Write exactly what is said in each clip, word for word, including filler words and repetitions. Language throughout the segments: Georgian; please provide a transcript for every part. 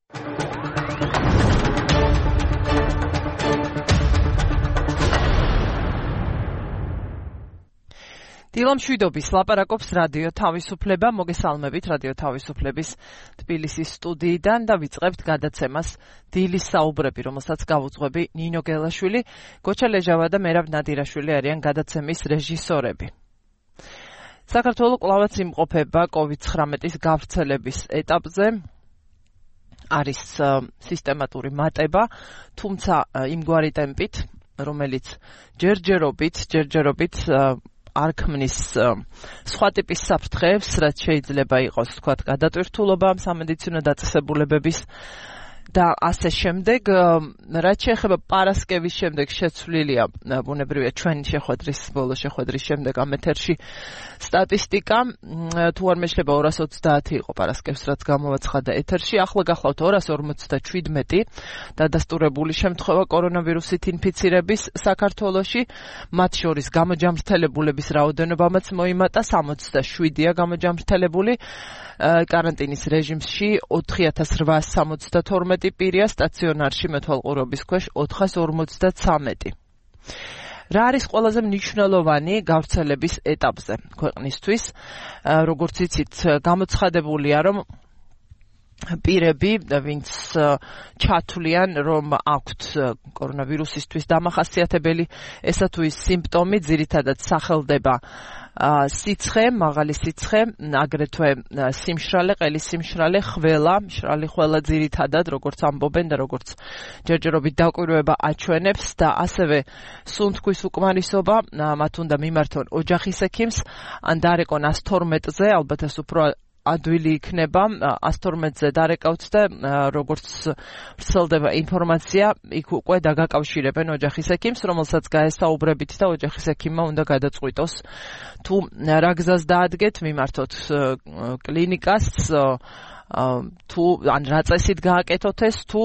დილა მშვიდობის ლაპარაკობს რადიო თავისუფლება, მოგესალმებით რადიო თავისუფლების თბილისის სტუდიიდან და ვიწყებთ გადაცემას დილის საუბრები, რომელსაც გავუძღვები ნინო გელაშვილი, გოჩა ლეჟავა და მერაბ ნადირაშვილი არიან გადაცემის რეჟისორები. საქართველო კვლავაც იმყოფება კოვიდ ცხრამეტის გავრცელების ეტაპზე. არის სისტემატური მატება, თუმცა იმგვარი ტემპით, რომელიც ჯერჯერობით, ჯერჯერობით არ ქმნის სხვა ტიპის საფრთხეებს, რაც შეიძლება იყოს, თქვათ, გადატვირთულობა სამედიცინო დაწესებულებების და ასე შემდეგ. რაც შეეხება პარასკევის შემდეგ შეცვლილია, ბუნებრივია ჩვენი შეხვედრის, ბოლო შეხვედრის შემდეგ ამ ეთერში სტატისტიკა, თუ არ მეშლება ორას ოცდაათი იყო პარასკევს, რაც გამოვაცხადა ეთერში, ახლა გახლავთ ორას ორმოცდაშვიდმეტი დადასტურებული შემთხვევა კორონავირუსით ინფიცირების საქართველოში, მათ შორის გამოჯამრთელებულების რაოდენობამაც მოიმატა, სამოცდაშვიდია გამოჯამრთელებული, კარანტინის რეჟიმში ოთხი ათას რვაას სამოცდათორმეტი პირია, სტაციონარში მეთვალყურობის ქვეშ ოთხას ორმოცდაცამეტი. რა არის ყველაზე მნიშვნელოვანი გავრცელების ეტაპზე ქვეყნისთვის? როგორც იცით, გამოცხადებულია, რომ პირები, ვინც ჩათვლიან, რომ აქვთ კორონავირუსისთვის დამახასიათებელი ესა თუ ის სიმპტომი, ძირითადად სახელდება სიცხე, მაღალი სიცხე, აგრეთვე სიმშრალე, ყელის სიმშრალე, ხველა, მშრალი ხველა ძირითადად, როგორც ამბობენ და როგორც ჯერჯერობით დაკვირვება აჩვენებს და ასევე სუნთქვის უკმარისობა, მათ უნდა მიმართონ ოჯახის ექიმს, ან დარეკონ ას თორმეტზე, ალბათ ეს უფრო ადვილი იქნება, ას თორმეტზე დარეკავთ და როგორც ვრცელდება ინფორმაცია, იქ უკვე დაგაკავშირებენ ოჯახის ექიმს, რომელსაც გაესაუბრებით და ოჯახის ექიმმა უნდა გადაწყვიტოს, თუ რა გზას დაადგეთ, მიმართოთ კლინიკას, თუ ან რა წესით გააკეთოთ ეს, თუ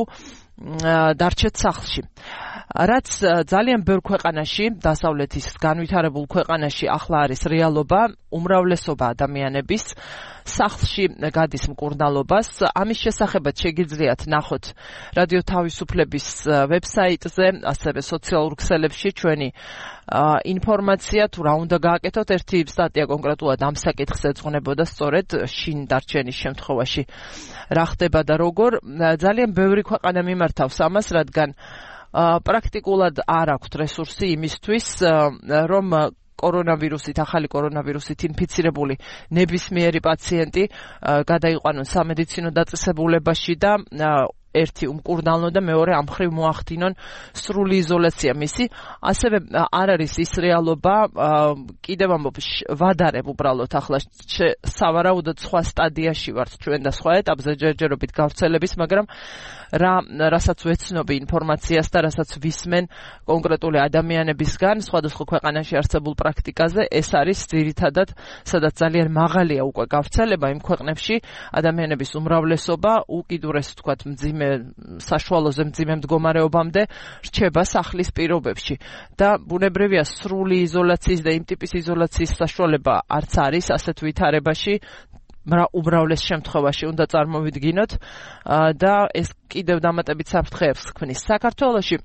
დარჩეთ სახლში. რაც ძალიან ბევრ ქვეყანაში, დასავლეთის განვითარებულ ქვეყანაში ახლა არის რეალობა, უმრავლესობა ადამიანების სახლში გადის მკურნალობას. ამის შესახებაც შეგიძლიათ ნახოთ რადიო თავისუფლების ვებსაიტზე, ასევე სოციალურ ქსელებში ჩვენი ინფორმაცია, თუ რა უნდა გააკეთოთ. ერთი სტატია კონკრეტულად ამ საკითხს ეძღვნებოდა, სწორედ შინ დარჩენის შემთხვევაში რა ხდება და როგორ. ძალიან ბევრი ქვეყანა მიმართავს ამას, რადგან პრაქტიკულად არ აქვთ რესურსი იმისთვის, რომ კორონავირუსით, ახალი კორონავირუსით ინფიცირებული ნებისმიერი პაციენტი გადაიყვანონ სამედიცინო დაწესებულებაში და ერთი უმკურნალონ და მეორე ამ მხრივ მოახდინონ სრული იზოლაცია მისი. ასევე არ არის ის რეალობა, კიდევ ამბობ, ვადარებ უბრალოდ ახლა სავარაუდოდ სხვა სტადიაში ვართ ჩვენ და სხვა ეტაპზე ჯერჯერობით გავრცელების, მაგრამ რა რასაც ვეცნობი ინფორმაციას და რასაც ვისმენ კონკრეტული ადამიანებისგან სხვადასხვა ქვეყანაში არსებულ პრაქტიკაზე, ეს არის ძირითადად, სადაც ძალიან მაღალია უკვე გავრცელება იმ ქვეყნებში, ადამიანების უმრავლესობა უკიდურეს, თქვათ, მძიმე საშუალოზე მძიმე მდგომარეობამდე რჩება სახლის პირობებში და ბუნებრივია სრული იზოლაციის და იმ ტიპის იზოლაციის საშუალება არც არის ასეთ ვითარებაში, უმრავლეს შემთხვევაში უნდა წარმოვიდგინოთ და ეს კიდევ დამატებით საფრთხეებს ქმნის. საქართველოში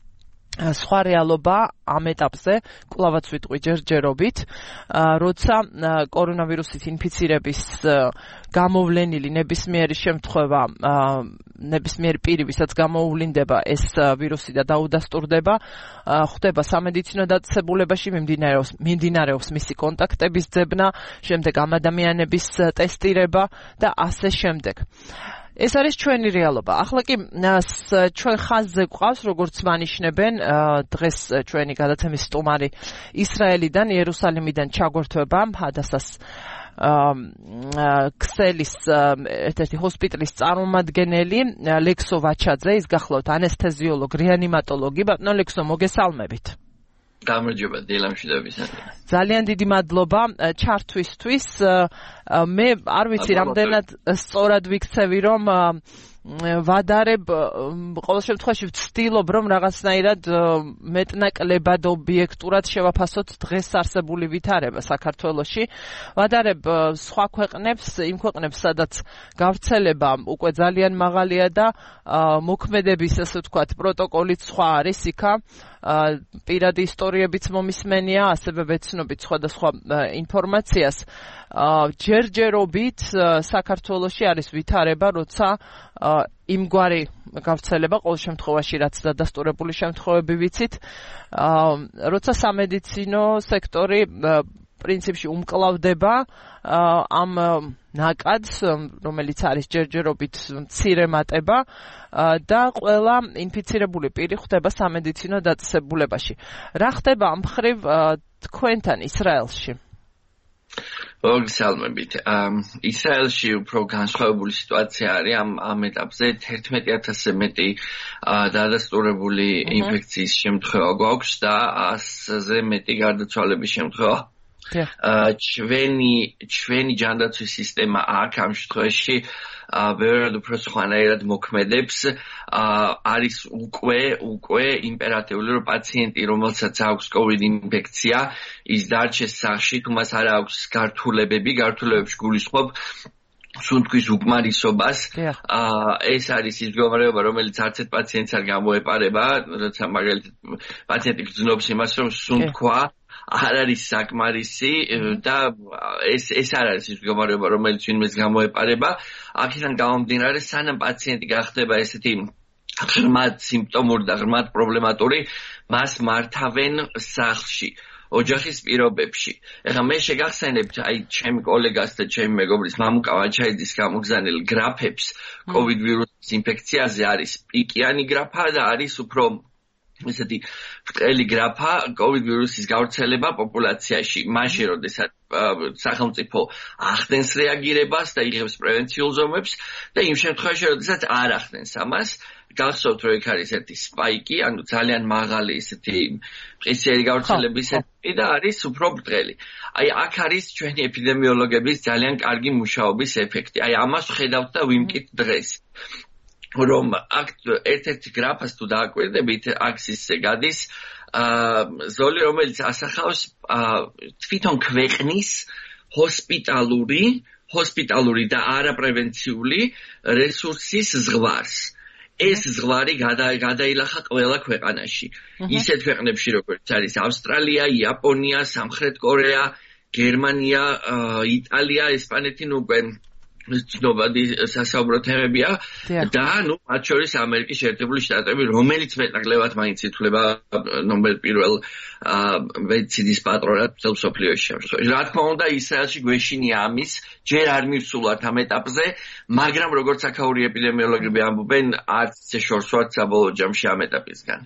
სხვა რეალობა ამ ეტაპზე, კვლავაც ვიტყვი ჯერჯერობით, როცა კორონავირუსით ინფიცირების გამოვლენილი ნებისმიერი შემთხვევა, ნებისმიერი პირი, ვისაც გამოუვლინდება ეს ვირუსი და დაუდასტურდება, ხდება სამედიცინო დაწესებულებაში, მიმდინარეობს, მიმდინარეობს მისი კონტაქტების ძებნა, შემდეგ ამ ადამიანების ტესტირება და ასე შემდეგ. ეს არის ჩვენი რეალობა. ახლა კი ჩვენ ხაზზე გვყავს, როგორც მანიშნებენ, დღეს ჩვენი გადაცემის სტუმარი ისრაელიდან, იერუსალიმიდან ჩაგვერთვება ჰადასას ქსელის ერთ-ერთი ჰოსპიტალის წარმომადგენელი ლექსო ვაჩაძე, ის გახლავთ ანესთეზიოლოგი, რეანიმატოლოგი. ბატონო ლექსო, მოგესალმებით. გამარჯობა, დილამშვიდობის. ძალიან დიდი მადლობა ჩართვისთვის. მე არ ვიცი, რამდენად სწორად ვიქცევი, რომ ვადარებ ყოველ შემთხვევაში ვცდილობ რომ რაღაცნაირად მეტნაკლებად ობიექტურად შევაფასოთ დღეს არსებული ვითარება საქართველოში. ვადარებ სხვა ქვეყნებს, იმ ქვეყნებს, სადაც გავრცელება უკვე ძალიან მაღალია და მოქმედების, ასე ვთქვათ, პროტოკოლიც სხვა არის იქა. პირადი ისტორიებიც მომისმენია, ასევე ვეცნობით სხვადასხვა ინფორმაციას. ჯერჯერობით საქართველოში არის ვითარება, როცა იმგვარი გავრცელება ყოველ შემთხვევაში რაც დადასტურებული შემთხვევები ვიცით, როცა სამედიცინო სექტორი პრინციპში უმკლავდება ამ ნაკადს, რომელიც არის ჯერჯერობით მცირე მატება და ყველა ინფიცირებული პირი ხვდება სამედიცინო დაწესებულებაში. რა ხდება ამ მხრივ თქვენთან ისრაელში? მოგესალმებით. ისრაელში უფრო განსხვავებული სიტუაცია არის ამ ამ ეტაპზე. თერთმეტი ათასზე მეტი დადასტურებული ინფექციის შემთხვევა გვაქვს და ასზე მეტი გარდაცვალების შემთხვევა. ჩვენი ჩვენი ჯანდაცვის სისტემა აქ ამ შემთხვევაში ბევრად უფრო სხვანაირად მოქმედებს. არის უკვე უკვე იმპერატიული რომ პაციენტი რომელსაც აქვს COVID ინფექცია ის დარჩეს სახლში, თუ მას არ აქვს გართულებები, გართულებებში გულისხმობ სუნთქვის უკმარისობას. ეს არის ის მდგომარეობა, რომელიც არც ერთ პაციენტს არ გამოეპარება, როცა მაგალითად პაციენტი გრძნობს იმას, რომ სუნთქვა არ არის საკმარისი და ეს ეს არ არის ის მდგომარეობა, რომელიც ვინმეს გამოეპარება. აქედან გამომდინარე, სანამ პაციენტი გახდება ესეთი ღრმად სიმპტომური და ღრმად პრობლემატური, მას მართავენ სახლში, ოჯახის პირობებში. ეხლა მე შეგახსენებთ აი ჩემი კოლეგას და ჩემი მეგობრის მამუკა ვაჩაიძის გამოგზავნილ გრაფებს COVID ვირუსის ინფექციაზე არის პიკიანი გრაფა და არის უფრო ესეთი ბრტყელი გრაფა COVID ვირუსის გავრცელება პოპულაციაში. მაშინ, როდესაც სახელმწიფო ახდენს რეაგირებას და იღებს პრევენციულ ზომებს და იმ შემთხვევაში, როდესაც არ ახდენს ამას, გახსოვთ, რომ იქ არის ერთი სპაიკი, ანუ ძალიან მაღალი ესეთი მყისიერი გავრცელების ეტაპი და არის უფრო ბრტყელი. აი აქ არის ჩვენი ეპიდემიოლოგების ძალიან კარგი მუშაობის ეფექტი. აი ამას ვხედავთ და ვიმკით დღეს. რომ აქ ერთ-ერთი გრაფას თუ დააკვირდებით, აქსისზე გადის ზოლი, რომელიც ასახავს თვითონ ქვეყნის ჰოსპიტალური, ჰოსპიტალური და არაპრევენციული რესურსის ზღვარს. ეს ზღვარი გადაილახა ყველა ქვეყანაში. ისეთ ქვეყნებში, როგორც არის ავსტრალია, იაპონია, სამხრეთ კორეა, გერმანია, იტალია, ესპანეთი, ნუ ცნობადი სასაუბრო თემებია და ნუ მათ შორის ამერიკის შეერთებული შტატები, რომელიც მეტნაკლებად მაინც ითვლება ნომერ პირველ მედიცინის პატრონად მთელ მსოფლიოში. რა თქმა უნდა, ისრაელში გვეშინია ამის, ჯერ არ მივსულართ ამ ეტაპზე, მაგრამ როგორც აქაური ეპიდემიოლოგები ამბობენ, არც ისე შორს ვართ საბოლოო ჯამში ამ ეტაპისგან.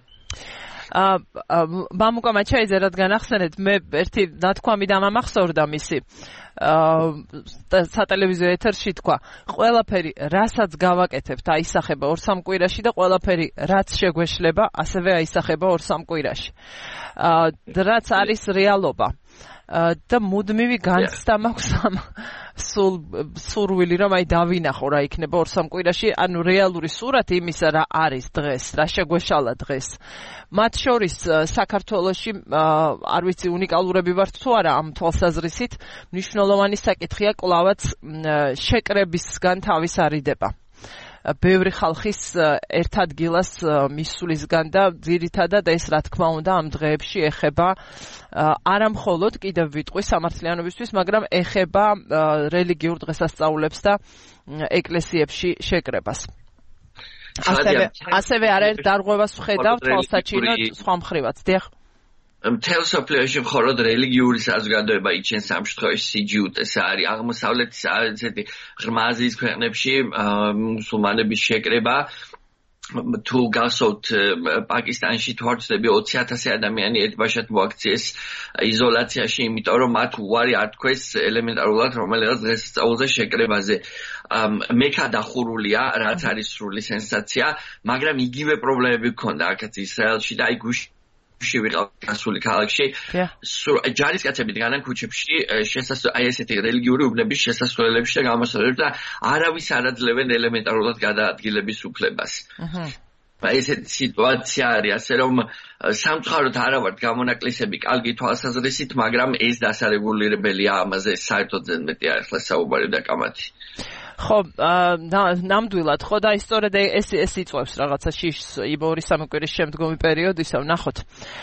მამუკა მაჩაიძე, რადგან ახსენეთ, მე ერთი ნათქვამი დამამახსოვრდა მისი სატელევიზიო ეთერში თქვა, ყველაფერი რასაც გავაკეთებთ აისახება ორ-სამ კვირაში და ყველაფერი რაც შეგვეშლება ასევე აისახება ორ-სამ კვირაში. რაც არის რეალობა და მუდმივი განცდა მაქვს ამ სულ სურვილი რომ აი დავინახო რა იქნება ორ-სამ კვირაში, ანუ რეალური სურათი იმისა რა არის დღეს, რა შეგვეშალა დღეს. მათ შორის საქართველოში არ ვიცი უნიკალურები ვართ თუ არა ამ თვალსაზრისით, მნიშვნელოვანი საკითხია კლავაც შეკრებისგან თავის არიდება. ბევრი ხალხის ერთ ადგილას მისვლისგან და ძირითადად ეს რა თქმა უნდა ამ დღეებში ეხება არა მხოლოდ კიდევ ვიტყვი სამართლიანობისთვის, მაგრამ ეხება რელიგიურ დღესასწაულებს და ეკლესიებში შეკრებას. ასევე ასევე არაერთ დარღვევას ვხედავ თვალსაჩინო სხვა მხრივაც. დიახ. მთელ მსოფლიოში მხოლოდ რელიგიური საზოგადოება იჩენს ამ შემთხვევაში სი ჯი იუ ტი-ს არის აღმოსავლეთის ესეთი ღრმა აზიის ქვეყნებში მუსულმანების შეკრება. თუ გახსოვთ პაკისტანში თუ არ ვცდები ოცი ათასი ადამიანი ერთბაშად მოაქციეს იზოლაციაში, იმიტომ რომ მათ უარი არ თქვეს ელემენტარულად რომელიღაც დღესასწაულზე შეკრებაზე. მექა დახურულია, რაც არის სრული სენსაცია, მაგრამ იგივე პრობლემები გქონდა აქაც ისრაელში და აი ში ვიყავ გასული ქალაქში. ჯარისკაცები დგანან ქუჩებში შესასვლელ აი ესეთი რელიგიური უბნების შესასვლელებში და გამოსავალებში და არავის არ აძლევენ ელემენტარულად გადაადგილების უფლებას. აი ესეთი სიტუაცია არის, ასე რომ სამწუხაროდ არა ვართ გამონაკლისები კალგი თვალსაზრისით, მაგრამ ეს დასარეგულირებელია ამაზე საერთოდ ზედ მეტი არ ახლა საუბარი და კამათი. ხო, ნამდვილად, ხო და ისტორიად ეს ეს იწვევს რაღაცა შიშს იმ ორი სამი კვირის შემდგომი პერიოდისა, ვნახოთ.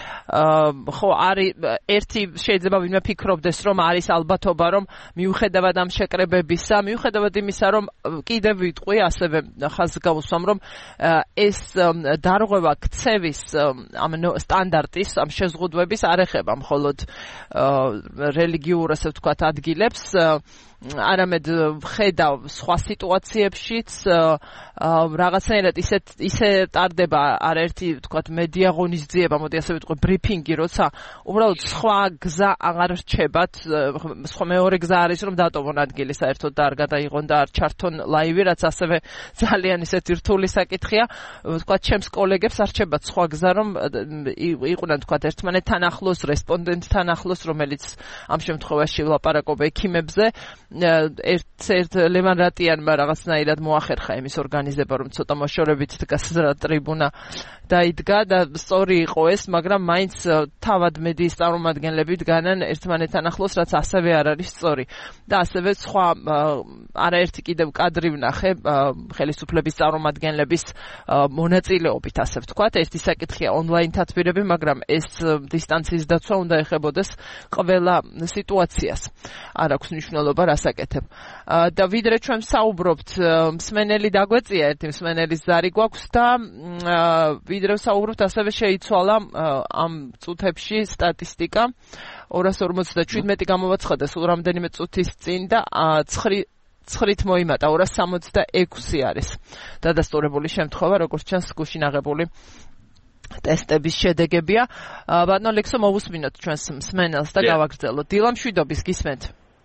ხო, არის ერთი შეიძლება ვინმე ფიქრობდეს, რომ არის ალბათობა, რომ მიუხედავად ამ შეკრებებისა, მიუხედავად იმისა, რომ კიდევ ვიტყვი, ასევე ხაზს გავუსვამ, რომ ეს დარღვევა ქცევის ამ სტანდარტის, ამ შეზღუდვების არ ეხება მხოლოდ რელიგიურ, ასე ვთქვათ, ადგილებს, არამედ ხედავ სხვა სიტუაციებშიც რაღაცნაირად ისე ისე ტარდება არაერთი ვთქვათ მედია ღონისძიება, მოდი ასე ვიტყვი ბრიფინგი, როცა უბრალოდ სხვა გზა აღარ რჩებათ, სხვა მეორე გზა არის რომ დატოვონ ადგილი საერთოდ და არ გადაიღონ და არ ჩართონ ლაივი, რაც ასევე ძალიან ისეთი რთული საკითხია. ვთქვათ ჩემს კოლეგებს არ რჩებათ სხვა გზა რომ იყვნენ ვთქვათ ერთმანეთთან ახლოს, რესპონდენტთან ახლოს, რომელიც ამ შემთხვევაში ვლაპარაკობ ექიმებზე. ერთ-ერთ ლევან რატიანმა რაღაცნაირად მოახერხა იმის ორგანიზება, რომ ცოტა მოშორებით დგას ტრიბუნა დაიდგა და სწორი იყო ეს, მაგრამ მაინც თავად მედიის წარმომადგენლები დგანან ერთმანეთთან ახლოს, რაც ასევე არ არის სწორი. და ასევე სხვა არაერთი კიდევ კადრი ვნახე ხელისუფლების წარმომადგენლების მონაწილეობით, ასე ვთქვათ. ერთი საკითხია ონლაინ თათბირები, მაგრამ ეს დისტანციის დაცვა უნდა ეხებოდეს ყველა სიტუაციას. არ აქვს მნიშვნელობა რა საკეთებ. და ვიდრე ჩვენ საუბრობთ, მსმენელი დაგვეწია, ერთი მსმენელის ზარი გვაქვს და ვიდრე საუბრობთ, ასევე შეიცვალა ამ წუთებში სტატისტიკა. ორას ორმოცდაშვიდმეტი გამოვაცხადა სულ რამდენიმე წუთის წინ და ცხრით მოიმატა, ორას სამოცდაექვსი არის დადასტურებული შემთხვევა, როგორც ჩანს გუშინ აღებული ტესტების შედეგებია. ბატონო ლექსო, მოვუსმინოთ ჩვენს მსმენელს და გავაგრძელოთ. დილა მშვიდობის, გისმენთ.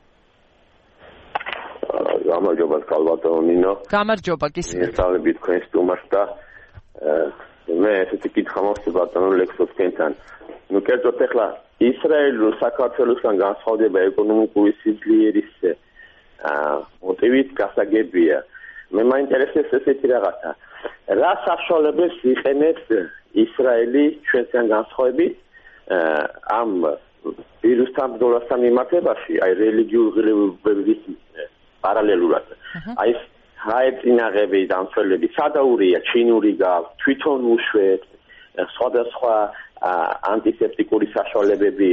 გამარჯობა კალბატონო ნინო. გამარჯობა, გისმენთ. ესწავლებით თქვენ სტუმარს და მე ესეთი კითხვა მაქვს ბატონო ლექსო თქვენთან. ნუ კერძოდ ახლა ისრაელო საქართველოსთან განსხვავდება ეკონომიკური სიძლიერის მოტივით გასაგებია. მე მაინტერესებს ესეთი რაღაცა. რა საშუალებებს იყენებს ისრაელი ჩვენთან განსხვავებით ამ ვირუსთან ბრძოლასთან მიმართებაში, აი რელიგიურ ღირებულების პარალელურად. აი ეს ჰაეწინაღები და ამცველები სადაურია, ჩინური გაქვს, თვითონ უშვეთ, სხვადასხვა ანტისეპტიკური საშუალებები,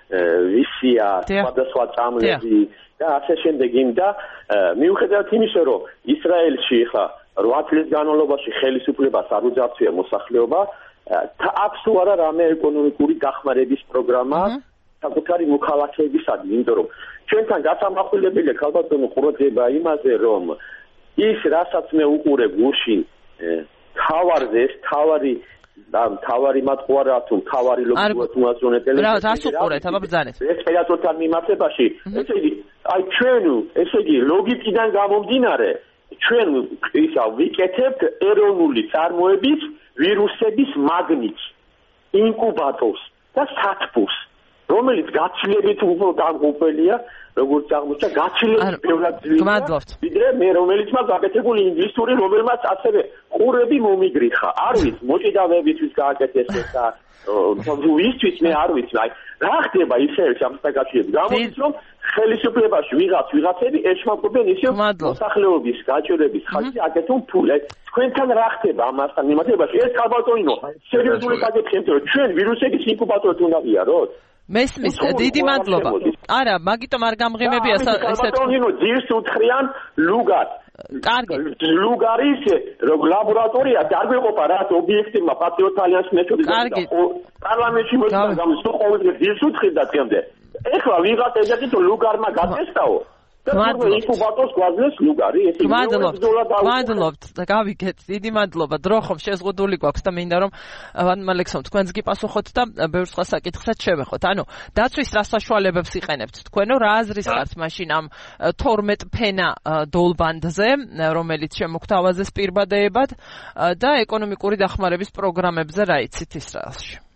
ვისია, სხვადასხვა წამლები და ასე შემდეგ. და მიუხედავად იმისა, რომ ისრაელში ხა რვა წლის განმავლობაში ხელისუფლებას არ უძარცვია მოსახლეობა, აქვს თუ არა რამე ეკონომიკური დახმარების პროგრამა საკუთარი მოქალაქეებისადმი, იმიტომ რომ ჩვენთან გასამახვილებელია ქალბატონო ყურადღება იმაზე, რომ ის რასაც მე უყურე გუშინ თავარზე, ეს თავარი და თავარი მათყუარა თუ თავარი ლოგოა თუნაზონე ტელევიზია. რა რას უყურეთ, აბა ბრძანეთ. ეს ფედერალთან მიმართებაში, ესე იგი, აი ჩვენ, ესე იგი, ლოგიკიდან გამომდინარე, ჩვენ ისა ვიკეთებთ ეროვნული წარმოების ვირუსების მაგნიტს, ინკუბატორს და სათბურს, რომელიც გაცილებით უფრო დამღუპელია, როგორც აღმოჩნდა, გაცილებით ბევრად ძლიერი, ვიდრე მე, რომელიც მაქვს გაკეთებული ინგლისური, რომელმაც ასევე ყურები მომიგრიხა. არ ვიცი, მოჭიდავებისთვის გააკეთეს ეს და ვისთვის მე არ ვიცი, აი, რა ხდება ისრაელში ამ საკითხებში? გამოდის, რომ ხელისუფლებაში ვიღაც ვიღაცები ეშმაკობენ ისე მოსახლეობის გაჭირების ხალხი აკეთონ ფულს. თქვენთან რა ხდება ამასთან მიმართებაში? ეს კალბატონინო, სერიოზული საკითხია, რომ ჩვენ ვირუსების ინკუბატორი უნდა ვიაროთ. მესმის, დიდი მადლობა. არა, მაგიტომ არ გამღიმებია ესეთ. კალბატონინო ძირს უთხრიან ლუგარს. კარგი. ლუგარის ლაბორატორია დაგვეყოფა რა ობიექტებმა პატრიოტ ალიანსის მეთოდით და პარლამენტში მოიწყო გამოსულ ყოველდღე ძირს უთხრიდა თემდე. ეხლა ვიღაც ეძახი თუ ლუგარმა გაწესდაო. ინკუბატორს გვაძლევს ლუგარი, ესე მადლობთ. მადლობთ და გავიგეთ. დიდი მადლობა. დრო ხომ შეზღუდული გვაქვს და მინდა რომ ალექსანდრ თქვენს გიპასუხოთ და ბევრ სხვა საკითხსაც შევეხოთ. ანუ დაცვის რა საშუალებებს იყენებთ თქვენო, რა აზრის ხართ მაშინ ამ თორმეტ ფენა დოლბანდზე, რომელიც შემოგთავაზეს პირბადეებად და ეკონომიკური დახმარების პროგრამებზე რა იცით ისრაელში?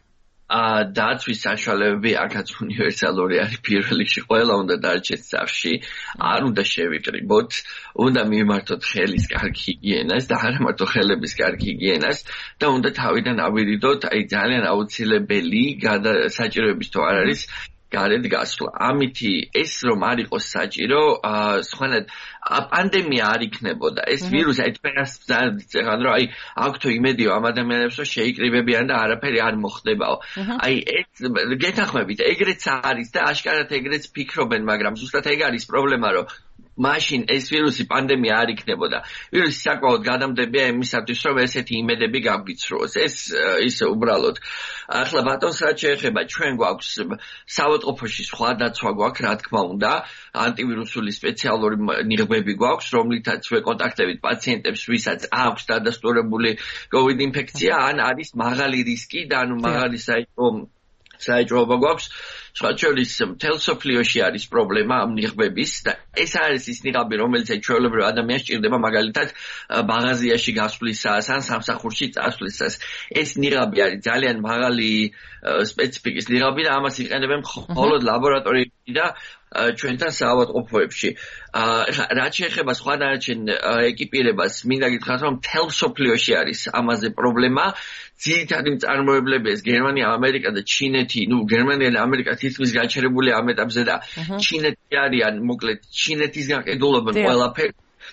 ა დაცვის საშუალებები აქაც უნივერსალური არის პირველ რიგში ყველა უნდა დარჩეს სახლში არ უნდა შევიკრიბოთ უნდა მიმართოთ ხელის კარგი ჰიგიენას და არა მარტო ხელების კარგი ჰიგიენას და უნდა თავიდან ავირიდოთ აი ძალიან აუცილებელი საჭიროების თუ არ არის გარეთ გასვლა ამითი ეს რომ არ იყოს საჭირო სხვანაირად პანდემია არ იქნებოდა ეს ვირუსი აი თქვენას ძალიან რომ აი აქვს თუ იმედიო ამ ადამიანებს რომ შეიკრიბებიან და არაფერი არ მოხდებაო აი ეს გეთანხმებით ეგრეც არის და აშკარად ეგრეც ფიქრობენ მაგრამ ზუსტად ეგ არის პრობლემა რომ მაშინ ეს ვირუსი პანდემია არ იქნებოდა. ვირუსი საკმაოდ გადამდებია იმისათვის, რომ ესეთი იმედები გავგიცრუოს. ეს ისე უბრალოდ. ახლა ბატონს რაც შეეხება, ჩვენ გვაქვს საავადმყოფოში სხვა დაცვა გვაქვს, რა თქმა უნდა, ანტივირუსული სპეციალური ნიღბები გვაქვს, რომლითაც ვეკონტაქტებით პაციენტებს, ვისაც აქვს დადასტურებული COVID ინფექცია, ან არის მაღალი რისკი და ანუ მაღალი საერთო საჭიროება გვაქვს. სხვა შორის მთელ სოფლიოში არის პრობლემა ამ ნიღბების და ეს არის ის ნიღაბი, რომელიც ჩვეულებრივ ადამიანს ჭირდება მაგალითად მაღაზიაში გასვლისას ან სამსახურში წასვლისას. ეს ნიღაბი არის ძალიან მაღალი სპეციფიკის ნიღაბი და ამას იყენებენ მხოლოდ ლაბორატორიებში და ჩვენთან საავადმყოფოებში. რაც შეეხება სხვა დანარჩენ ეკიპირებას, მინდა გითხრათ, რომ მთელ სოფლიოში არის ამაზე პრობლემა. ძირითადი მწარმოებლები ეს გერმანია, ამერიკა და ჩინეთი, ну გერმანია და ამერიკა თითქმის გაჩერებული ამ ეტაპზე და ჩინეთი არიან, მოკლედ ჩინეთისგან ყიდულობენ ყველაფერი.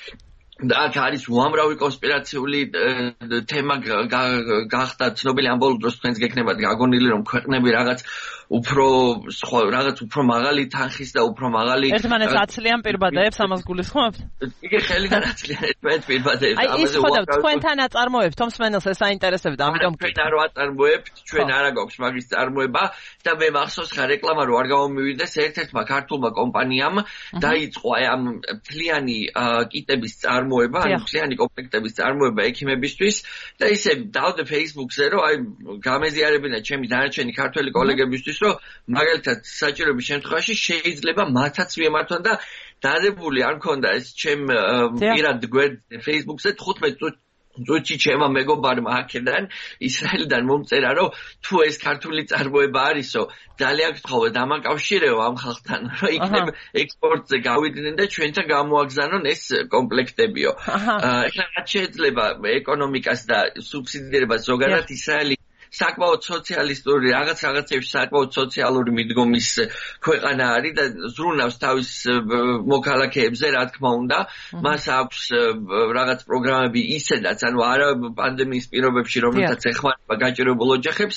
და აქ არის უამრავი კონსპირაციული თემა გახდა ცნობილი ამ ბოლო დროს თქვენს გექნებათ გაგონილი რომ ქვეყნები რაღაც უფრო სხვა რაღაც უფრო მაღალი თანხის და უფრო მაღალი ერთმანეთს აცლიან პირბადეებს ამას გულისხმობთ? იგი ხელიდან აცლიან ერთმანეთს პირბადეებს ამაზე. აი ის ხოდა თქვენთან აწარმოებთ, თუმცა მენელს ეს აინტერესებდა, ამიტომ ჩვენ არ ვაწარმოებთ, ჩვენ არა გვაქვს მაგის წარმოება და მე მახსოვს ხა რეკლამა რო არ გამომივიდეს ერთ-ერთმა ქართულმა კომპანიამ დაიწყო აი ამ მთლიანი კიტების წარმოება, ანუ მთლიანი კომპლექტების წარმოება ექიმებისთვის და ისე დავდე Facebook-ზე რომ აი გამეზიარებინა ჩემი დანარჩენი ქართველი კოლეგებისთვის რომ მაგალითად საჭიროების შემთხვევაში შეიძლება მათაც მიემართონ და დადებული არ მქონდა ეს ჩემ პირად გვერდზე Facebook-ზე თხუთმეტ წუთში ჩემმა მეგობარმა აქედან ისრაელიდან მომწერა რომ თუ ეს ქართული წარმოება არისო ძალიან გთხოვეთ დამაკავშირეო ამ ხალხთან რომ იქნებ ექსპორტზე გავიდნენ და ჩვენთან გამოაგზავნონ ეს კომპლექტებიო. ეხლა რაც შეიძლება ეკონომიკას და სუბსიდირებას ზოგადად ისრაელი საკმაოდ სოციალისტური რაღაც რაღაცებში საკმაოდ სოციალური მიდგომის ქვეყანა არის და ზრუნავს თავის მოქალაქეებზე რა თქმა უნდა მას აქვს რაღაც პროგრამები ისედაც ანუ არა პანდემიის პირობებში რომელთაც ეხმარება გაჭირებულ ოჯახებს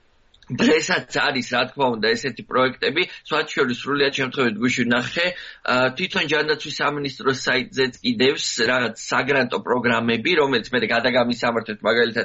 დღესაც არის რა თქმა უნდა ესეთი პროექტები სხვა შორის სრულიად შემთხვევით გუშინ ნახე თვითონ ჯანდაცვის სამინისტროს საიტზეც კიდევს რაღაც საგრანტო პროგრამები რომელიც მე გადაგამისამართებთ მაგალითად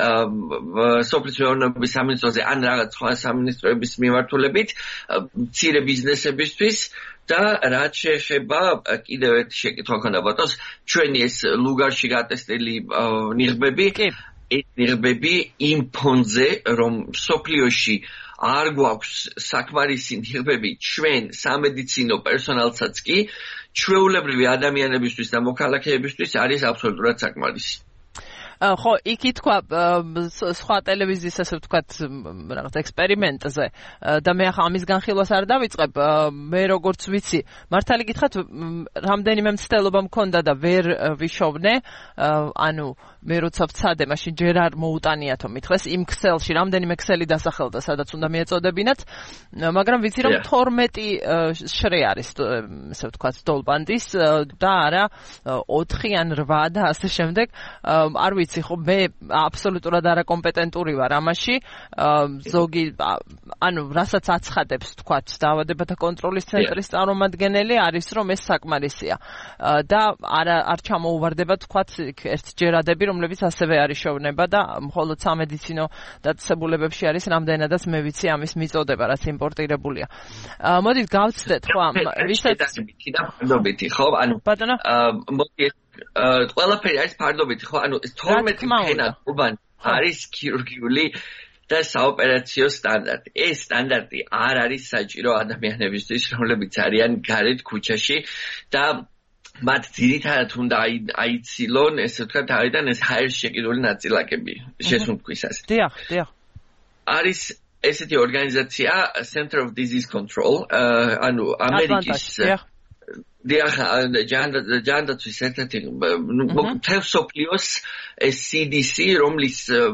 სოფლის მეურნეობის სამინისტროზე ან რაღაც სხვა სამინისტროების მიმართულებით მცირე ბიზნესებისთვის და რაც შეეხება კიდევ ერთი შეკითხვა ქონდა ბატონს ჩვენი ეს ლუგარში გატესტილი ნიღბები ეს ნიღბები იმ ფონზე რომ სოფლიოში არ გვაქვს საკმარისი ნიღბები ჩვენ სამედიცინო პერსონალსაც კი ჩვეულებრივი ადამიანებისთვის და მოქალაქეებისთვის არის აბსოლუტურად საკმარისი. ხო, იქ თქვა სხვა ტელევიზიის ასე ვთქვათ რაღაც ექსპერიმენტზე და მე ახლა ამის განხილვას არ დავიწყებ, მე როგორც ვიცი, მართალი გითხრათ, რამდენიმე მცდელობა მქონდა და ვერ ვიშოვნე, ანუ მე როცა ვცადე, მაშინ ჯერ არ მოუტანიათო მithles იმ ქსელში, რამდენიმე ქსელი დასახელდა, სადაც უნდა მიეწოდებინათ, მაგრამ ვიცი რომ თორმეტი შრე არის, ასე ვთქვათ, დოლბანდის და არა ოთხი ან რვა და ასე შემდეგ, არ ვიცი ხო მე აბსოლუტურად არაკომპეტენტური ვარ ამაში ზოგი ანუ რასაც აცხადებს თქვათ დაავადებათა კონტროლის ცენტრის წარმომადგენელი არის რომ ეს საკმარისია და არ არ ჩამოუვარდება თქვათ ერთჯერადები რომლებიც ასევე არის შოვნება და მხოლოდ სამედიცინო დაწესებულებებში არის რამდენადაც მე ვიცი ამის მიწოდება რაც იმპორტირებულია მოდით გავცდეთ ხო ვისაც და ფარდობითი ხო ანუ მოდი ყველაფერი არის ფარდობითი ხო ანუ თორმეტი ფენა უბან არის ქირურგიული და საოპერაციო სტანდარტი ეს სტანდარტი არ არის საჭირო ადამიანებისთვის რომლებიც არიან გარეთ ქუჩაში და მათ ძირითადად უნდა აიცილონ ესე ვთქვათ თავიდან ეს ჰაერში შეკიდული ნაწილაკები შესუნთქვისას დიახ დიახ არის ესეთი ორგანიზაცია Center of Disease Control, ანუ ამერიკის დიახ, ჯანდაცვის ერთ-ერთი მთელ მსოფლიოს C D C, რომლის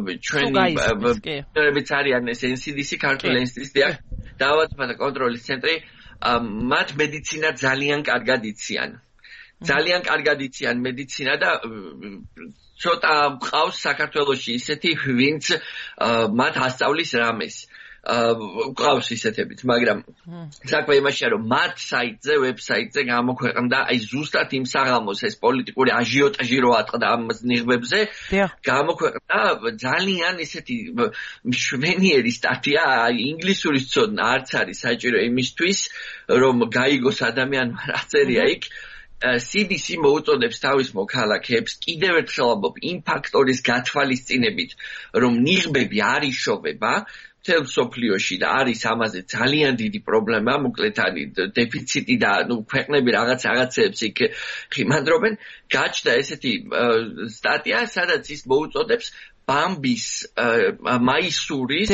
ჩვენი არიან ეს N C D C, ქართული ინსტიტუტი, დიახ, დაავადებათა კონტროლის ცენტრი, მათ მედიცინა ძალიან კარგად იციან. ძალიან კარგად იციან მედიცინა და ცოტა მყავს საქართველოში ისეთი, ვინც მათ ასწავლის რამეს. ყავს ისეთებიც, მაგრამ საქმე იმაშია, რომ მათ საიტზე, ვებსაიტზე გამოქვეყნდა აი ზუსტად იმ საღამოს ეს პოლიტიკური აჟიოტაჟი რო ატყდა ამ ნიღბებზე, გამოქვეყნდა ძალიან ისეთი მშვენიერი სტატია, აი ინგლისურის ცოდნა არც არის საჭირო იმისთვის, რომ გაიგოს ადამიანმა რა წერია იქ. C D C მოუწოდებს თავის მოქალაქეებს კიდევ ერთხელ ამბობ იმ ფაქტორის გათვალისწინებით, რომ ნიღბები არ იშოვება მთელ მსოფლიოში და არის ამაზე ძალიან დიდი პრობლემა, მოკლედ არის დეფიციტი და ნუ ქვეყნები რაღაც რაღაცეებს იქ ხიმანდრობენ. გაჩნდა ესეთი სტატია, სადაც ის მოუწოდებს ბამბის მაისურის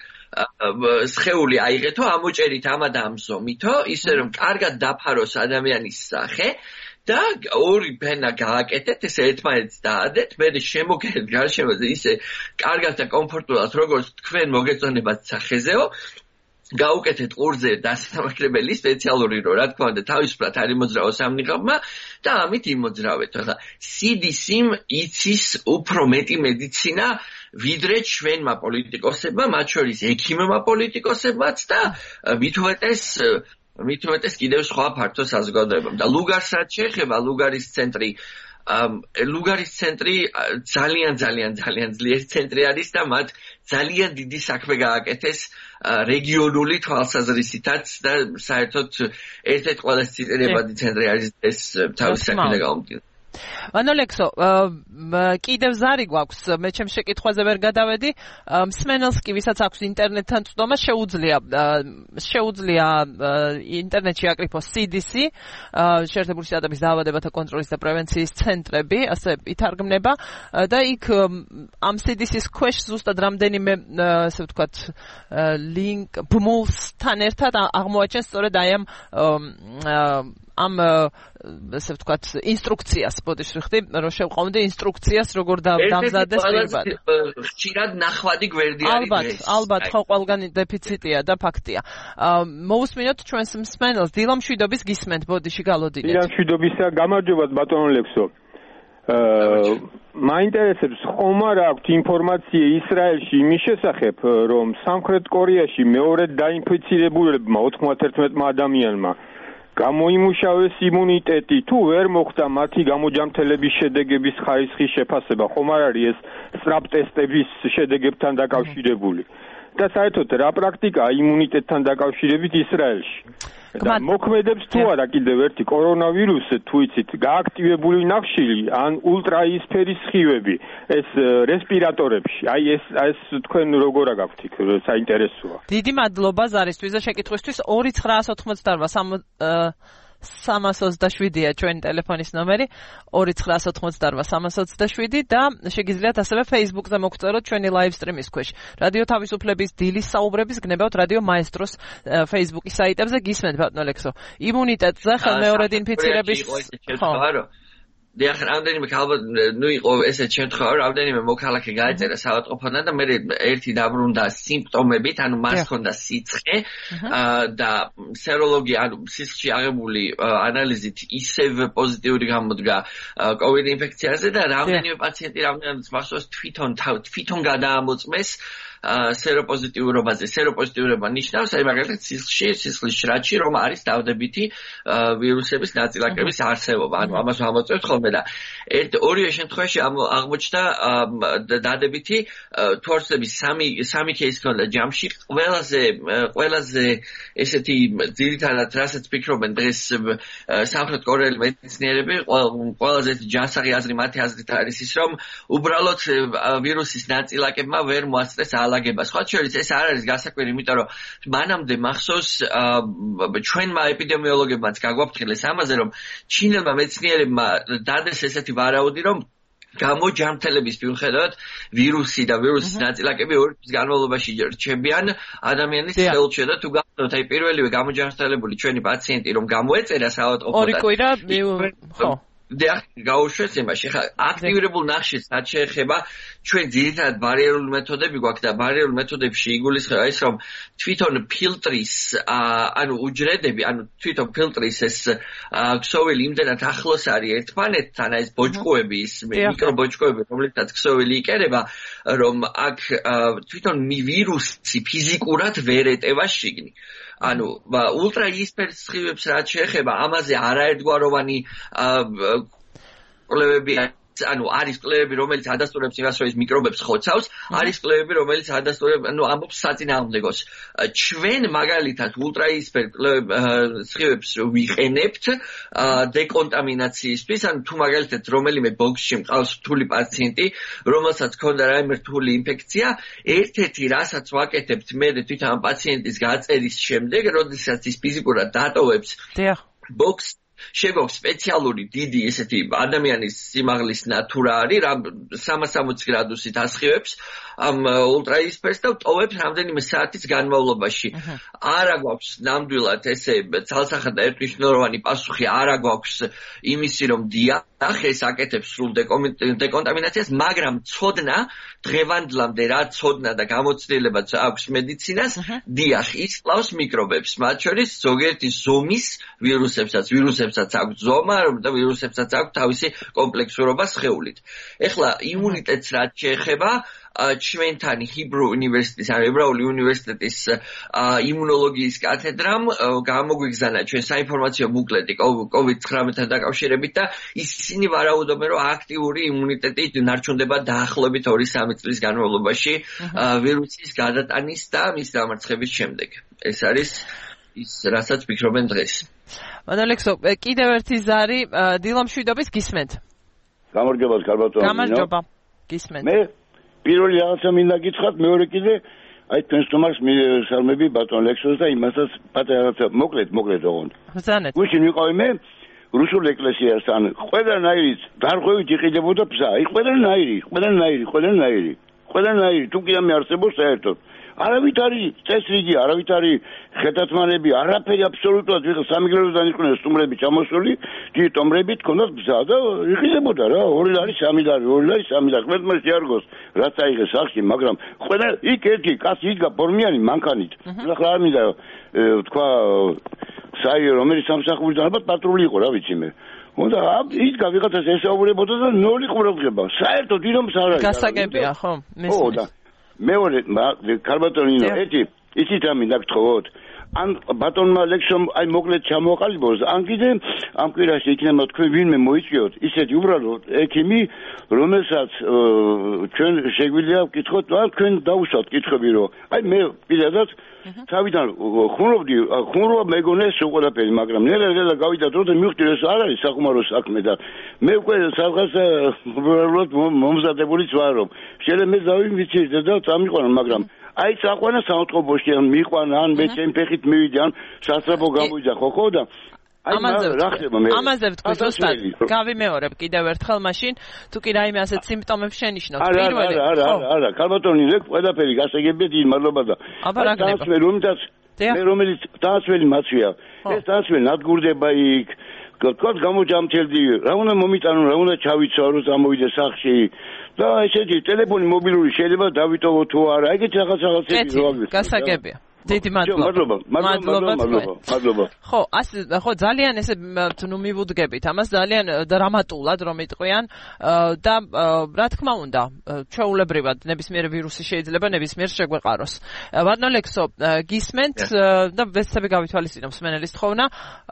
სხეული აიღეთო, ამოჭერით ამა და ამ ზომითო, ისე რომ კარგად დაფაროს ადამიანის სახე და ორი ფენა გააკეთეთ, ესე ერთმანეთს დაადეთ, მე შემოგერეთ გარშემოზე ისე კარგად და კომფორტულად, როგორც თქვენ მოგეწონებათ სახეზეო, გაუკეთეთ ყურზე დასამაგრებელი სპეციალური რო, რა თქმა უნდა, თავისუფლად არ იმოძრავოს ამ ნიღაბმა და ამით იმოძრავეთ. ახლა C D C-მ იცის უფრო მეტი მედიცინა, ვიდრე ჩვენმა პოლიტიკოსებმა, მათ შორის ექიმებმა პოლიტიკოსებმაც და მით უმეტეს მით უმეტეს კიდევ სხვა ფართო საზოგადოებამ. და ლუგარს რაც შეეხება, ლუგარის ცენტრი ლუგარის ცენტრი ძალიან ძალიან ძალიან ძლიერი ცენტრი არის და მათ ძალიან დიდი საქმე გააკეთეს რეგიონული თვალსაზრისითაც და საერთოდ ერთ-ერთი ყველაზე ციტირებადი ცენტრი არის ეს თავის საქმე გაუმტკიცებს. ანუ ლექსო, კიდევ ზარი გვაქვს, მე ჩემს შეკითხვაზე ვერ გადავედი, მსმენელს კი ვისაც აქვს ინტერნეტთან წვდომა, შეუძლია შეუძლია ინტერნეტში აკრიფოს C D C, შეერთებული შტატების დაავადებათა კონტროლის და პრევენციის ცენტრები, ასე ითარგმნება და იქ ამ C D C-ის ქვეშ ზუსტად რამდენიმე, ასე ვთქვათ, ლინკ ბმულსთან ერთად აღმოაჩენს სწორედ აი ამ ამ ასე ვთქვათ ინსტრუქციას, ბოდიში ხდი, რომ შევყავდი ინსტრუქციას, როგორ დამზადეს პირბად. ხშირად ნახვადი გვერდი არის. ალბათ, ალბათ, ხო, ყველგან დეფიციტია და ფაქტია. მოусმინოთ ჩვენს მსმენელს, დილა მშვიდობის გისმენთ, ბოდიში გალოდინეთ. დილა მშვიდობისა, გამარჯობა ბატონო ლექსო. მაინტერესებს ხომ არ აქვს ინფორმაცია ისრაელში იმის შესახებ, რომ სამხრეთ კორეაში მეორედ დაინფიცირებულებმა ოთხმოცდაერთმა ადამიანმა გამოიმუშავეს იმუნიტეტი, თუ ვერ მოხდა მათი გამოჯამთელების შედეგების ხარისხის შეფასება, ხომ არ არის ეს სწრაფ ტესტების შედეგებთან დაკავშირებული? და საერთოდ რა პრაქტიკაა იმუნიტეტთან დაკავშირებით ისრაელში? და მოქმედებს თუ არა კიდევ ერთი კორონავირუსი, თუ იცით, გააქტივებული ნახშირი ან ულტრაისფერის სხივები ეს რესპირატორებში. აი ეს ეს თქვენ როგორ აგაქვთ იქ, საინტერესოა. დიდი მადლობა ზარისთვის და შეკითხვისთვის. ორი ცხრაას ოთხმოცდაარბა სამას ოცდაშვიდია ჩვენი ტელეფონის ნომერი, ორი ცხრაას ოთხმოცდაარბა სამას ოცდაშვიდი და შეგიძლიათ ასევე Facebook-ზე მოგწეროთ ჩვენი live stream-ის ქვეშ. რადიო თავისუფლების დილის საუბრების გნებავთ რადიო მაესტროს Facebook-ის საიტებზე. გისმენთ ბატონო ლექსო. იმუნიტეტზე ხელმეორედ ინფიცირების დიახ, რამდენიმე ალბათ ნუ იყო ესეთ შემთხვევა, რამდენიმე მოქალაქე გაეწერა საავადმყოფოდან და მე ერთი დაბრუნდა სიმპტომებით, ანუ მას ჰქონდა სიცხე და სეროლოგია, ანუ სისხლში აღებული ანალიზით ისევ პოზიტიური გამოდგა COVID ინფექციაზე და რამდენიმე პაციენტი რამდენადაც მახსოვს თვითონ თვითონ გადაამოწმეს სეროპოზიტიურობაზე. სეროპოზიტიურობა ნიშნავს, აი მაგალითად სისხლში, სისხლის შრატში რომ არის დავდებითი ვირუსების ნაწილაკების არსებობა. ანუ ამას ვამოწევთ ხოლმე და ერთ ორივე შემთხვევაში აღმოჩნდა დადებითი თორსების სამი სამი кейსი ჰქონდა ჯამში. ყველაზე ყველაზე ესეთი ძირითადად რასაც ფიქრობენ დღეს სამხრეთ კორეელი მეცნიერები, ყველაზე ჯანსაღი აზრი მათი აზრით არის ის, რომ უბრალოდ ვირუსის ნაწილაკებმა ვერ მოასწრეს ალაგება. სხვა შორის ეს არ არის გასაკვირი, იმიტომ რომ მანამდე მახსოვს ჩვენმა ეპიდემიოლოგებმაც გაგვაფრთხილეს ამაზე, რომ ჩინელმა მეცნიერებმა დადეს ესეთი ვარაუდი, რომ გამოჯანმრთელების მიუხედავად ვირუსი და ვირუსის ნაწილაკები ორი თვის განმავლობაში რჩებიან ადამიანის სხეულში და თუ გახსოვთ აი პირველივე გამოჯანმრთელებული ჩვენი პაციენტი რომ გამოეწერა საავადმყოფოდან ორი კვირა ხო და გაუშვეს იმაში ხა აქტივირებულ ნახშირს რაც შეეხება ჩვენ ძირითადად ბარიერული მეთოდები გვაქვს და ბარიერულ მეთოდებში იგულისხმება ის რომ თვითონ ფილტრის ანუ უჯრედები ანუ თვითონ ფილტრის ეს ქსოვილი იმდენად ახლოს არის ერთმანეთთან ეს ბოჭკოები ის მიკრობოჭკოები რომლითაც ქსოვილი იკერება რომ აქ თვითონ ვირუსი ფიზიკურად ვერ ეტევა შიგნი ანუ ულტრაიისფერ სხივებს რაც შეეხება ამაზე არაერთგვაროვანი კვლევები ანუ არის კვლევები რომელიც ადასტურებს იმას რომ ის მიკრობებს ხოცავს არის კვლევები რომელიც ადასტურებს ანუ ამბობს საწინააღმდეგოს ჩვენ მაგალითად ულტრაიისფერ სხივებს ვიყენებთ დეკონტამინაციისთვის ანუ თუ მაგალითად რომელიმე ბოქსში მყავს რთული პაციენტი რომელსაც ჰქონდა რაიმე რთული ინფექცია ერთ-ერთი რასაც ვაკეთებთ მე თვითონ ამ პაციენტის გაწერის შემდეგ როდესაც ის ფიზიკურად დატოვებს ბოქს შეგვაქვს სპეციალური დიდი ესეთი ადამიანის სიმაღლის ნატურა არის რა სამას სამოცი გრადუსით ასხივებს ამ ულტრაიისფერს და ტოვებს რამდენიმე საათის განმავლობაში არა გვაქვს ნამდვილად ესე ცალსახად და ერთმნიშვნელოვანი პასუხი არა გვაქვს იმისი რომ დიახ ეს აკეთებს სრულ დეკონტამინაციას მაგრამ ცოდნა დღევანდლამდე რა ცოდნა და გამოცდილებაც აქვს მედიცინას დიახ ის კლავს მიკრობებს მათ შორის ზოგიერთი ზომის ვირუსებსაც ვირუსებსაც აქვს ზომა და ვირუსებსაც აქვს თავისი კომპლექსურობა სხეულით ეხლა იმუნიტეტს რაც შეეხება ჩვენთან ჰიბრუ უნივერსიტეტის ან ებრაული უნივერსიტეტის იმუნოლოგიის კათედრამ გამოგვიგზავნა ჩვენ საინფორმაციო ბუკლეტი კოვიდ ცხრამეტთან დაკავშირებით და ისინი ვარაუდობენ რომ აქტიური იმუნიტეტი ნარჩუნდება დაახლოებით ორი სამი წლის განმავლობაში ვირუსის გადატანის და მის დამარცხების შემდეგ ეს არის ის რასაც ფიქრობენ დღეს მანალექსო კიდევ ერთი ზარი დილამ შვიდობის გისმენთ გამარჯობა კარბატონო გამარჯობა გისმენთ მე პირველი რაღაცა მინდა გითხრათ მეორე კიდე აი თქვენ სტუმარს მისალმები ბატონ ლექსოს და იმასაც პატარა რაღაცა მოკლედ მოკლედ ოღონდ ბრძანეთ გუშინ ვიყავი მე რუსულ ეკლესიასთან ყველანაირი დარღვევით იყიდებოდა ბზა აი ყველანაირი ყველანაირი ყველანაირი ყველანაირი თუ კი ამ არსებობს საერთოდ არავით არის წესრიგი არავით არის ხელთათმანები არაფერი აბსოლუტურად ვიღა სამიგრელოდან იყვნენ სტუმრები ჩამოსული დიდი ტომრები თქონდათ ბზა და იყიდებოდა რა ორი ლარი სამი ლარი ორი ლარი სამი ლარი ყველმე შეარგოს რაც აიღეს სახში მაგრამ ყველა იქ ერთი კაცი იდგა ფორმიანი მანქანით ახლა არ მინდა თქვა საიო რომელიც სამსახურიდან ალბათ პატრული იყო რა ვიცი მე უნდა იდგა ვიღაცას ესაუბრებოდა და ნოლი ყურადღება საერთოდ ირომს არ არის გასაგებია ხო მესმის მეორე კარბატონინო ერთი ისიც ამინდა გთხოვოთ ან ბატონმა ლექსომ აი მოკლედ ჩამოყალიბოს ან კიდე ამ კვირაში იქნება თქვენ ვინმე მოიწვიოთ ისეთი უბრალოდ ექიმი რომელსაც ჩვენ შეგვიძლია ვკითხოთ ან თქვენ დაუშვათ კითხვები რომ აი მე პირადად თავიდან ხუმრობდი ხუმრობა მეგონეს უყურებელი მაგრამ ნელა გავიდა დრო და მივხვდი ეს არ არის საკმარო საქმე და მე უკვე სადღაც უბრალოდ მომზადებულიც ვარ რომ შეიძლება მე დავივიცირდე და წამიყვანო მაგრამ აი საყვანა საავადმყოფოში ან მიყვანა ან მე ჩემ ფეხით მივიდე ან სასწრაფო გამოვიდა ხო ხო და ამაზე ამაზე ვთქვი ზუსტად გავიმეორებ კიდევ ერთხელ მაშინ თუ კი რაიმე ასეთ სიმპტომებს შენიშნოთ პირველი არა არა არა კარბატონი ლეკ ყველაფერი გასაგებია დიდი მადლობა და დასველი რომელსაც მე რომელიც დასველი მაცვია ეს დასველი ნადგურდება იქ თქვათ გამოჯამთელდი რა უნდა მომიტანო რა უნდა ჩავიცო რომ წამოვიდე სახში და ესეთი ტელეფონი მობილური შეიძლება დავიტოვო თუ არა ეგეთი რაღაც რაღაცები რო აგვიხსნა გასაგებია დიდი მადლობა მადლობა მადლობა ხო ასე ხო ძალიან ესე ნუ მივუდგებით ამას ძალიან დრამატულად რომ იტყვიან და რა თქმა უნდა ჩვეულებრივად ნებისმიერ ვირუსი შეიძლება ნებისმიერ შეგვეყაროს ბატონ ლექსო გისმენთ და ვეცდები გავითვალისწინო მსმენელის თხოვნა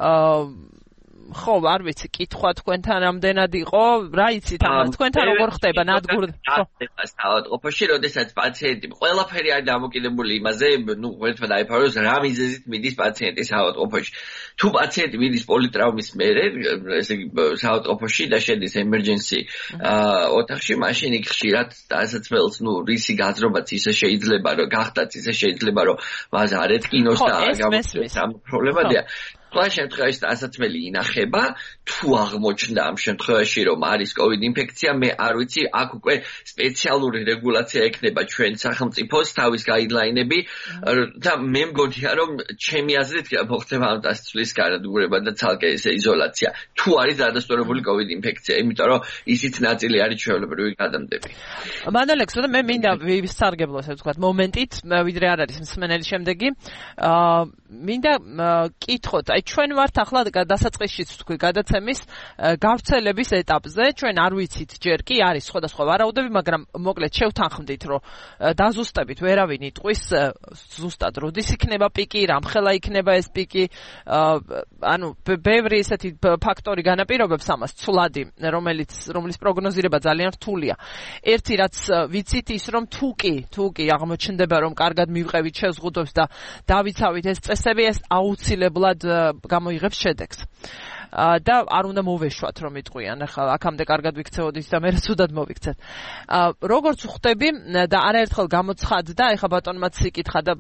ხო არ ვიცი კითხვა თქვენთან რამდენად იყო რა იცით ამას თქვენთან როგორ ხდება ნადგურ ხო საავადმყოფოში როდესაც პაციენტი ყველაფერი არის დამოკიდებული იმაზე ნუ ვერთმა დაიფაროს რა მიზეზით მიდის პაციენტი საავადმყოფოში თუ პაციენტი მიდის პოლიტრაუმის მერე ესე იგი საავადმყოფოში და შედის emergency ოთახში მაშინ იქ ხშირად დასაცმელს ნუ რისი გაძრობაც ისე შეიძლება რომ გახდათ ისე შეიძლება რომ მას არ ეთკინოს და გამოსცეს ამ პრობლემადია სხვა შემთხვევაში დასაცმელი ინახება, თუ აღმოჩნდა ამ შემთხვევაში რომ არის COVID ინფექცია, მე არ ვიცი, აქ უკვე სპეციალური რეგულაცია ექნება ჩვენ სახელმწიფოს თავის გაიდლაინები და მე მგონია რომ ჩემი აზრით მოხდება ამ დასწვლის განადგურება და ცალკე ესე იზოლაცია. თუ არის დადასტურებული COVID ინფექცია, იმიტომ რომ ისიც ნაწილი არის ჩვეულებრივი გადამდები. მანდალექს, მე მინდა ვისარგებლო ესე ვთქვათ მომენტით, ვიდრე არ არის მსმენელი შემდეგი. აა მინდა კითხოთ, აი ჩვენ ვართ ახლა დასაწყისშიც ვთქვი გადაცემის გავრცელების ეტაპზე, ჩვენ არ ვიცით ჯერ კი არის სხვადასხვა ვარაუდები, მაგრამ მოკლედ შევთანხმდით, რომ დაზუსტებით ვერავინ იტყვის ზუსტად როდის იქნება პიკი, რამხელა იქნება ეს პიკი, ანუ ბევრი ესეთი ფაქტორი განაპირობებს ამას, ცვლადი, რომელიც რომლის პროგნოზირება ძალიან რთულია. ერთი რაც ვიცით ის რომ თუ კი, თუ კი აღმოჩნდება რომ კარგად მივყევით შეზღუდვებს და დავიცავით ეს წესები, ეს აუცილებლად გამოიღებს შედეგს. და არ უნდა მოვეშვათ რომ იტყვიან ახლა აქამდე კარგად ვიქცეოდით და მე ცუდად მოვიქცეთ. როგორც ვხვდები და არაერთხელ გამოცხადდა, ეხლა ბატონმაც იკითხა და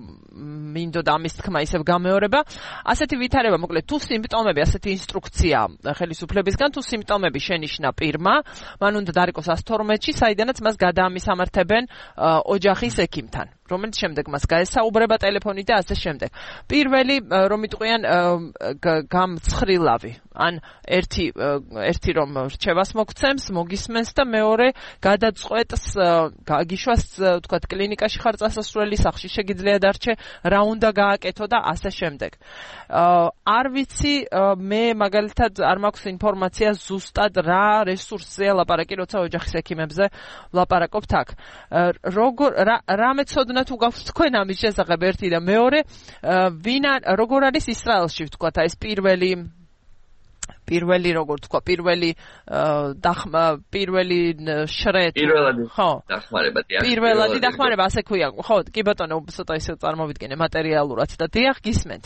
მინდოდა ამის თქმა ისევ გამეორება, ასეთი ვითარება, მოკლედ თუ სიმპტომები, ასეთი ინსტრუქცია ხელისუფლებისგან, თუ სიმპტომები შენიშნა პირმა, მან უნდა დაარეკოს ას თორმეტში, საიდანაც მას გადაამისამართებენ ოჯახის ექიმთან, რომელიც შემდეგ მას გაესაუბრება ტელეფონით და ასე შემდეგ. პირველი რომ იტყვიან გამცხრილავი, ან ერთი ერთი რომ რჩევას მოგცემს, მოგისმენს და მეორე გადაწყვეტს გაგიშვას, თქვათ, კლინიკაში ხარ წასასვლელი, სახლში შეგიძლია დარჩე, რა უნდა გააკეთო და ასე შემდეგ. არ ვიცი, მე მაგალითად არ მაქვს ინფორმაცია ზუსტად რა რესურსზეა ლაპარაკი, როცა ოჯახის ექიმებზე ვლაპარაკობთ აქ. როგორ რა მეცოდნა თუ გაქვთ თქვენ ამის შესახებ ერთი და მეორე, ვინ როგორ არის ისრაელში, ვთქვათ, ეს პირველი პირველი როგორ თქვა, პირველი დახმა, პირველი შრეთ, ხო, დახმარება, პირველადი დახმარება, ასე ქვია, ხო, კი ბატონო, ცოტა ისე წარმოვიდგენე მატერიალურად და დიახ, გისმენთ.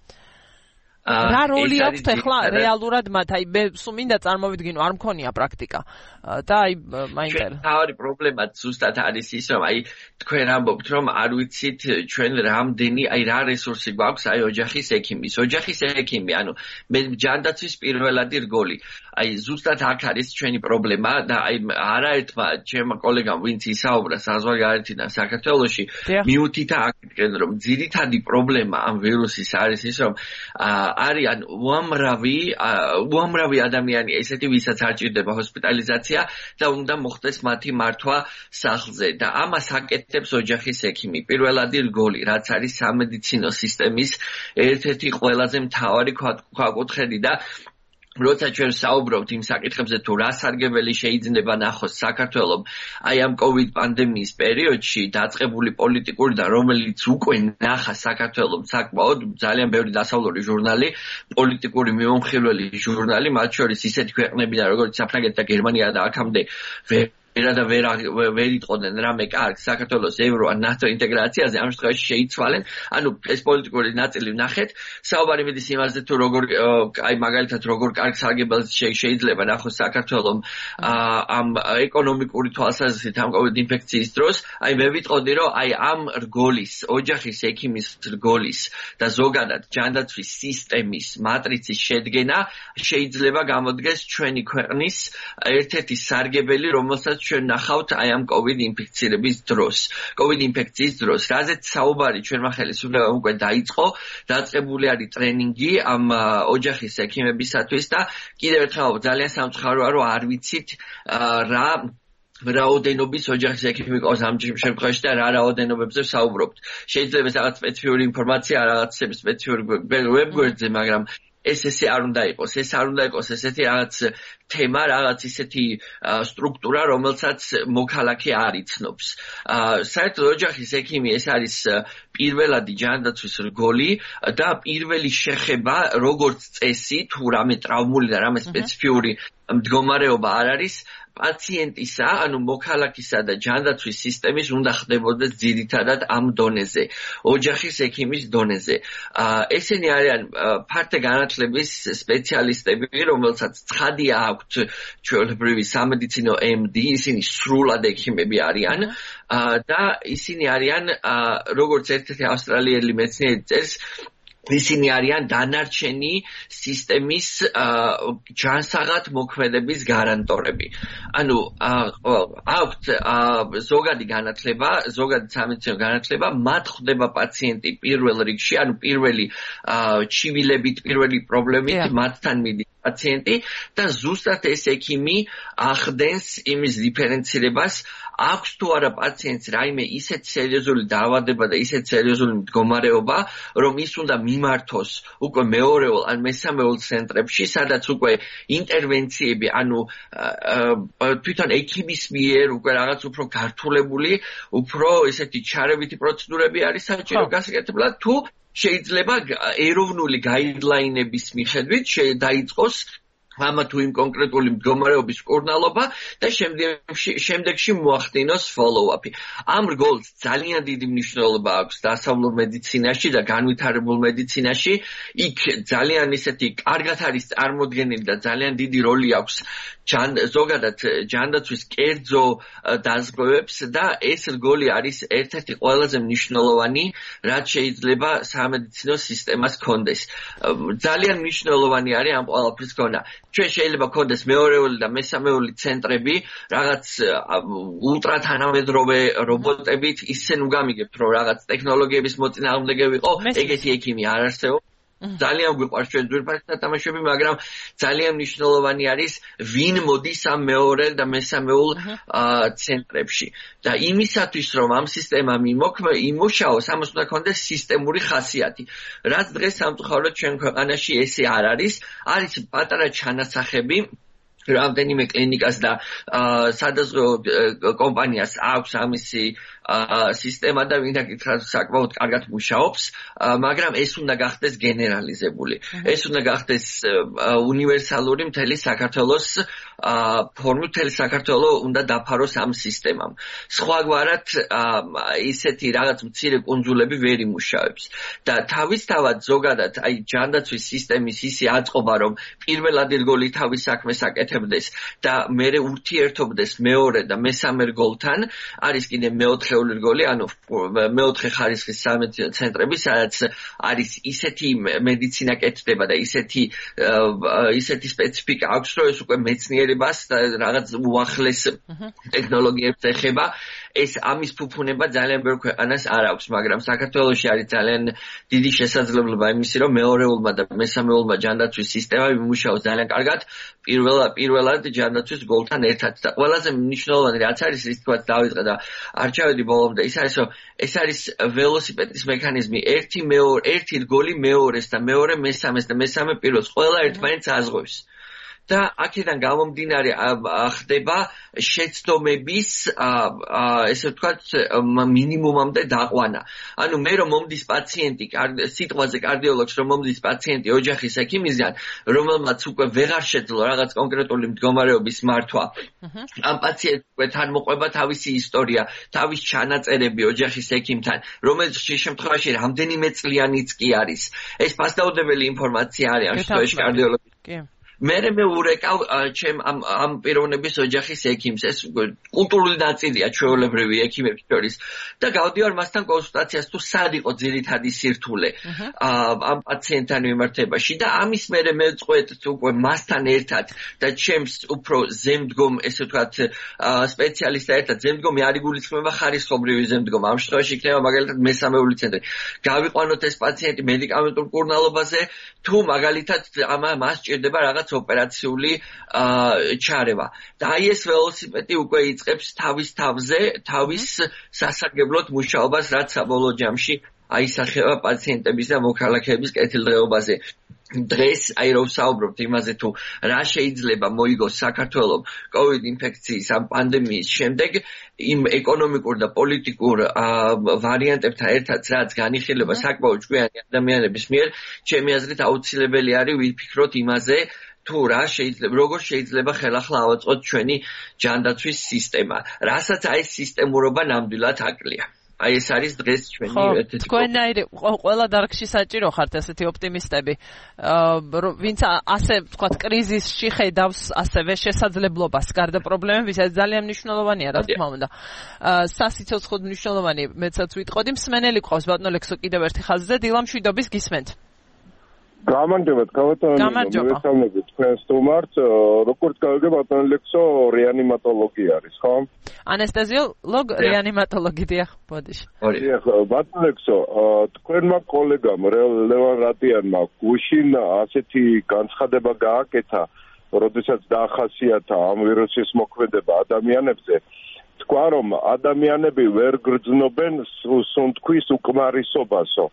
რა როლი აქვს ახლა რეალურად მათ? აი მე სულ მინდა წარმოვიდგინო, არ მქონია პრაქტიკა და აი მაინტერესებს. თავი პრობლემა ზუსტად არის ის, რომ აი თქვენ ამბობთ, რომ არ ვიცით ჩვენ რამდენი, აი რა რესურსი გვაქვს აი ოჯახის ექიმის. ოჯახის ექიმი, ანუ მე ჯანდაცვის პირველადი რგოლი. აი ზუსტად აქ არის ჩვენი პრობლემა და აი არაერთმა ჩემმა კოლეგამ ვინც ისაუბრა საზღვარგარეთიდან საქართველოში, მიუთითა აქეთკენ რომ ძირითადი პრობლემა ამ ვირუსის არის ის, რომ არიან უამრავი უამრავი ადამიანი ესეთი, ვისაც არ ჭირდება ჰოსპიტალიზაცია და უნდა მოხდეს მათი მართვა სახლზე და ამას აკეთებს ოჯახის ექიმი. პირველადი რგოლი, რაც არის სამედიცინო სისტემის ერთ-ერთი ყველაზე მთავარი ქვაკუთხედი და როცა ჩვენ საუბრობთ იმ საკითხებზე თუ რა სარგებელი შეიძლება ნახოს საქართველოს აი ამ COVID პანდემიის პერიოდში დაწყებული პოლიტიკური და რომელიც უკვე ნახა საქართველოს საკმაოდ ძალიან ბევრი დასავლური ჟურნალი, პოლიტიკური მიმომხილველი ჟურნალი, მათ შორის ისეთი ქვეყნებიდან როგორც საფრანგეთი და გერმანია და აქამდე ვერა და ვერ ვერ იტყოდნენ რამე კარგს საქართველოს ევრო ან ნატო ინტეგრაციაზე, ამ შემთხვევაში შეიცვალენ. ანუ ეს პოლიტიკური ნაწილი ვნახეთ. საუბარი მიდის იმაზე თუ როგორ აი მაგალითად როგორ კარგ სარგებელს შეიძლება ნახოს საქართველოს ამ ეკონომიკური თვალსაზრისით ამ COVID ინფექციის დროს. აი მე ვიტყოდი რომ აი ამ რგოლის, ოჯახის ექიმის რგოლის და ზოგადად ჯანდაცვის სისტემის მატრიცის შედგენა შეიძლება გამოდგეს ჩვენი ქვეყნის ერთ-ერთი სარგებელი, რომელსაც ჩვენ ნახავთ აი ამ COVID ინფექცირების დროს. COVID ინფექციის დროს, რაზეც საუბარი ჩვენმა ხელისუფლებამ უკვე დაიწყო, დაწყებული არის ტრენინგი ამ ოჯახის ექიმებისათვის და კიდევ ერთხელ ძალიან სამწუხაროა, რომ არ ვიცით რა რაოდენობის ოჯახის ექიმი ყავს ამ შემთხვევაში და რა რაოდენობებზე საუბრობთ. შეიძლება რაღაც სპეციფიური ინფორმაცია, რაღაც სპეციფიური ვებგვერდზე, მაგრამ ეს ესე არ უნდა იყოს, ეს არ უნდა იყოს ესეთი რაღაც თემა, რაღაც ისეთი სტრუქტურა, რომელსაც მოქალაქე არ იცნობს. საერთოდ ოჯახის ექიმი ეს არის პირველადი ჯანდაცვის რგოლი და პირველი შეხება, როგორც წესი, თუ რამე ტრავმული და რამე სპეციფიური მდგომარეობა არ არის, პაციენტისა, ანუ მოქალაქისა და ჯანდაცვის სისტემის უნდა ხდებოდეს ძირითადად ამ დონეზე, ოჯახის ექიმის დონეზე. ესენი არიან ფართე განათლების სპეციალისტები, რომელსაც ცხადია აქვთ ჩვეულებრივი სამედიცინო ემ დი, ისინი სრულად ექიმები არიან და ისინი არიან, როგორც ერთ-ერთი ავსტრალიელი მეცნიერი წერს, ისინი არიან დანარჩენი სისტემის ჯანსაღად მოქმედების გარანტორები. ანუ აქვთ ზოგადი განათლება, ზოგადი სამედიცინო განათლება, მათ ხვდება პაციენტი პირველ რიგში, ანუ პირველი ჩივილებით, პირველი პრობლემით მათთან მიდის პაციენტი და ზუსტად ეს ექიმი ახდენს იმის დიფერენცირებას, აქვს თუ არა პაციენტს რაიმე ისეთ სერიოზული დაავადება და ისეთ სერიოზული მდგომარეობა, რომ ის უნდა მიმართოს უკვე მეორეულ ან მესამეულ ცენტრებში, სადაც უკვე ინტერვენციები, ანუ თვითონ ექიმის მიერ უკვე რაღაც უფრო გართულებული, უფრო ესეთი ჩარევითი პროცედურები არის საჭირო გასაკეთებლად, თუ შეიძლება ეროვნული გაიდლაინების მიხედვით დაიწყოს ამა თუ იმ კონკრეტული მდგომარეობის მკურნალობა და შემდეგში შემდეგში მოახდინოს follow-up. ამ რგოლს ძალიან დიდი მნიშვნელობა აქვს დასავლურ მედიცინაში და განვითარებულ მედიცინაში. იქ ძალიან ისეთი კარგად არის წარმოდგენილი და ძალიან დიდი როლი აქვს ზოგადად ჯანდაცვის კერძო დაზღვევებს და ეს რგოლი არის ერთ-ერთი ყველაზე მნიშვნელოვანი, რაც შეიძლება სამედიცინო სისტემას ჰქონდეს. ძალიან მნიშვნელოვანი არის ამ ყველაფრის ქონა. ჩვენ შეიძლება გქონდეს მეორეული და მესამეული ცენტრები, რაღაც ულტრათანამედროვე რობოტებით, ისე ნუ გამიგებთ, რომ რაღაც ტექნოლოგიების მოწინააღმდეგე ვიყო, ეგეთი ექიმი არ არსებობს. ძალიან გვიყვარს ჩვენ ძვირფასი სათამაშოები, მაგრამ ძალიან მნიშვნელოვანი არის ვინ მოდის ამ მეორე და მესამეულ ცენტრებში. და იმისათვის, რომ ამ სისტემამ იმუშაოს, ამას უნდა ქონდეს სისტემური ხასიათი. რაც დღეს სამწუხაროდ ჩვენ ქვეყანაში ესე არ არის, არის პატარა ჩანასახები, რამდენიმე კლინიკას და სადაზღვევო კომპანიას აქვს ამისი სისტემა და ვინ დაგითხრათ საკმაოდ კარგად მუშაობს, მაგრამ ეს უნდა გახდეს გენერალიზებული. ეს უნდა გახდეს უნივერსალური მთელი საქართველოს ფორმით, მთელი საქართველო უნდა დაფაროს ამ სისტემამ. სხვაგვარად ისეთი რაღაც მცირე კუნძულები ვერ იმუშავებს. და თავისთავად ზოგადად აი ჯანდაცვის სისტემის ისი აწყობა, რომ პირველად რგოლი თავის საქმეს აკეთებდეს და მერე ურთიერთობდეს მეორე და მესამე რგოლთან, არის კიდე მეოთხე რგოლი, ანუ მეოთხე ხარისხის სამედიცინო ცენტრები, სადაც არის ისეთი მედიცინა კეთდება და ისეთი ისეთი სპეციფიკა აქვს, რომ ეს უკვე მეცნიერებას და რაღაც უახლეს ტექნოლოგიებს ეხება. ეს ამის ფუფუნება ძალიან ბევრ ქვეყანას არ აქვს, მაგრამ საქართველოში არის ძალიან დიდი შესაძლებლობა იმისი, რომ მეორეულმა და მესამეულმა ჯანდაცვის სისტემამ იმუშაოს ძალიან კარგად პირველად პირველად ჯანდაცვის გოლთან ერთად. და ყველაზე მნიშვნელოვანი რაც არის, ის თქვაც დავიწყე და არ ჩავედი ბოლომდე, ის არის, რომ ეს არის ველოსიპედის მექანიზმი, ერთი მეორე, ერთი რგოლი მეორეს და მეორე მესამეს და მესამე პირველს ყველა ერთმანეთს აზღვევს. და აქედან გამომდინარე ხდება შეცდომების ესე ვთქვათ მინიმუმამდე დაყვანა. ანუ მე რომ მომდის პაციენტი, სიტყვაზე კარდიოლოგს რომ მომდის პაციენტი ოჯახის ექიმისგან, რომელმაც უკვე ვეღარ შეძლო რაღაც კონკრეტული მდგომარეობის მართვა. ამ პაციენტს უკვე თან მოყვება თავისი ისტორია, თავის ჩანაწერები ოჯახის ექიმთან, რომელიც შემთხვევაში რამდენიმე წლიანიც კი არის. ეს ფასდაუდებელი ინფორმაცია არის ამ შემთხვევაში კარდიოლოგის. კი. მე მე ურეკავ ჩემ ამ ამ პიროვნების ოჯახის ექიმს, ეს კულტურული ნაწილია ჩვეულებრივი ექიმების შორის და გავდივარ მასთან კონსულტაციას, თუ სად იყო ძირითადი სირთულე ამ პაციენტთან მიმართებაში და ამის მერე მე წყვეთ უკვე მასთან ერთად და ჩემს უფრო ზემდგომ, ესე ვთქვათ, სპეციალისტთან ერთად, ზემდგომი არ იგულისხმება ხარისხობრივი ზემდგომა, ამ შემთხვევაში იქნება მაგალითად მესამეული ცენტრი. გავიყვანოთ ეს პაციენტი მედიკამენტურ მკურნალობაზე, თუ მაგალითად მას ჭირდება რაღაც ოპერაციული ჩარევა. და აი ეს ველოსიპედი უკვე იწყებს თავის თავზე, თავის სასარგებლოდ მუშაობას, რაც საბოლოო ჯამში აისახება პაციენტების და მოქალაქეების კეთილდღეობაზე. დღეს აი რომ ვსაუბრობთ იმაზე, თუ რა შეიძლება მოიგოს საქართველოს COVID ინფექციის ამ პანდემიის შემდეგ, იმ ეკონომიკურ და პოლიტიკურ ვარიანტებთან ერთად, რაც განიხილება საკმაოდ ჭკვიანი ადამიანების მიერ, ჩემი აზრით აუცილებელი არის ვიფიქროთ იმაზე, თუ რა შეიძლება, როგორ შეიძლება ხელახლა ავაწყოთ ჩვენი ჯანდაცვის სისტემა, რასაც აი სისტემურობა ნამდვილად აკლია. აი ეს არის დღეს ჩვენი ერთ-ერთი. თქვენაირი ყველა დარგში საჭირო ხართ ესეთი ოპტიმისტები, ვინც ასე ვთქვათ კრიზისში ხედავს ასევე შესაძლებლობას გარდა პრობლემების, ეს ძალიან მნიშვნელოვანია, რა თქმა უნდა. სასიცოცხლოდ მნიშვნელოვანი მეცაც ვიტყოდი. მსმენელი ყავს ბატონო ლექსო კიდევ ერთი ხაზზე, დილა მშვიდობის გისმენთ. გამარჯობა, ბატონო, მოგესალმებით თქვენ სტუმარს. როგორც გავიგე, ბატონო ლექსო რეანიმატოლოგი არის, ხო? ანესთეზიოლოგ, რეანიმატოლოგი დიახ, ბოდიში. დიახ, ბატონო ლექსო, თქვენმა კოლეგამ ლევან რატიანმა გუშინ ასეთი განცხადება გააკეთა, როდესაც დაახასიათა ამ ვირუსის მოქმედება ადამიანებზე. თქვა, რომ ადამიანები ვერ გრძნობენ სუნთქვის უკმარისობასო.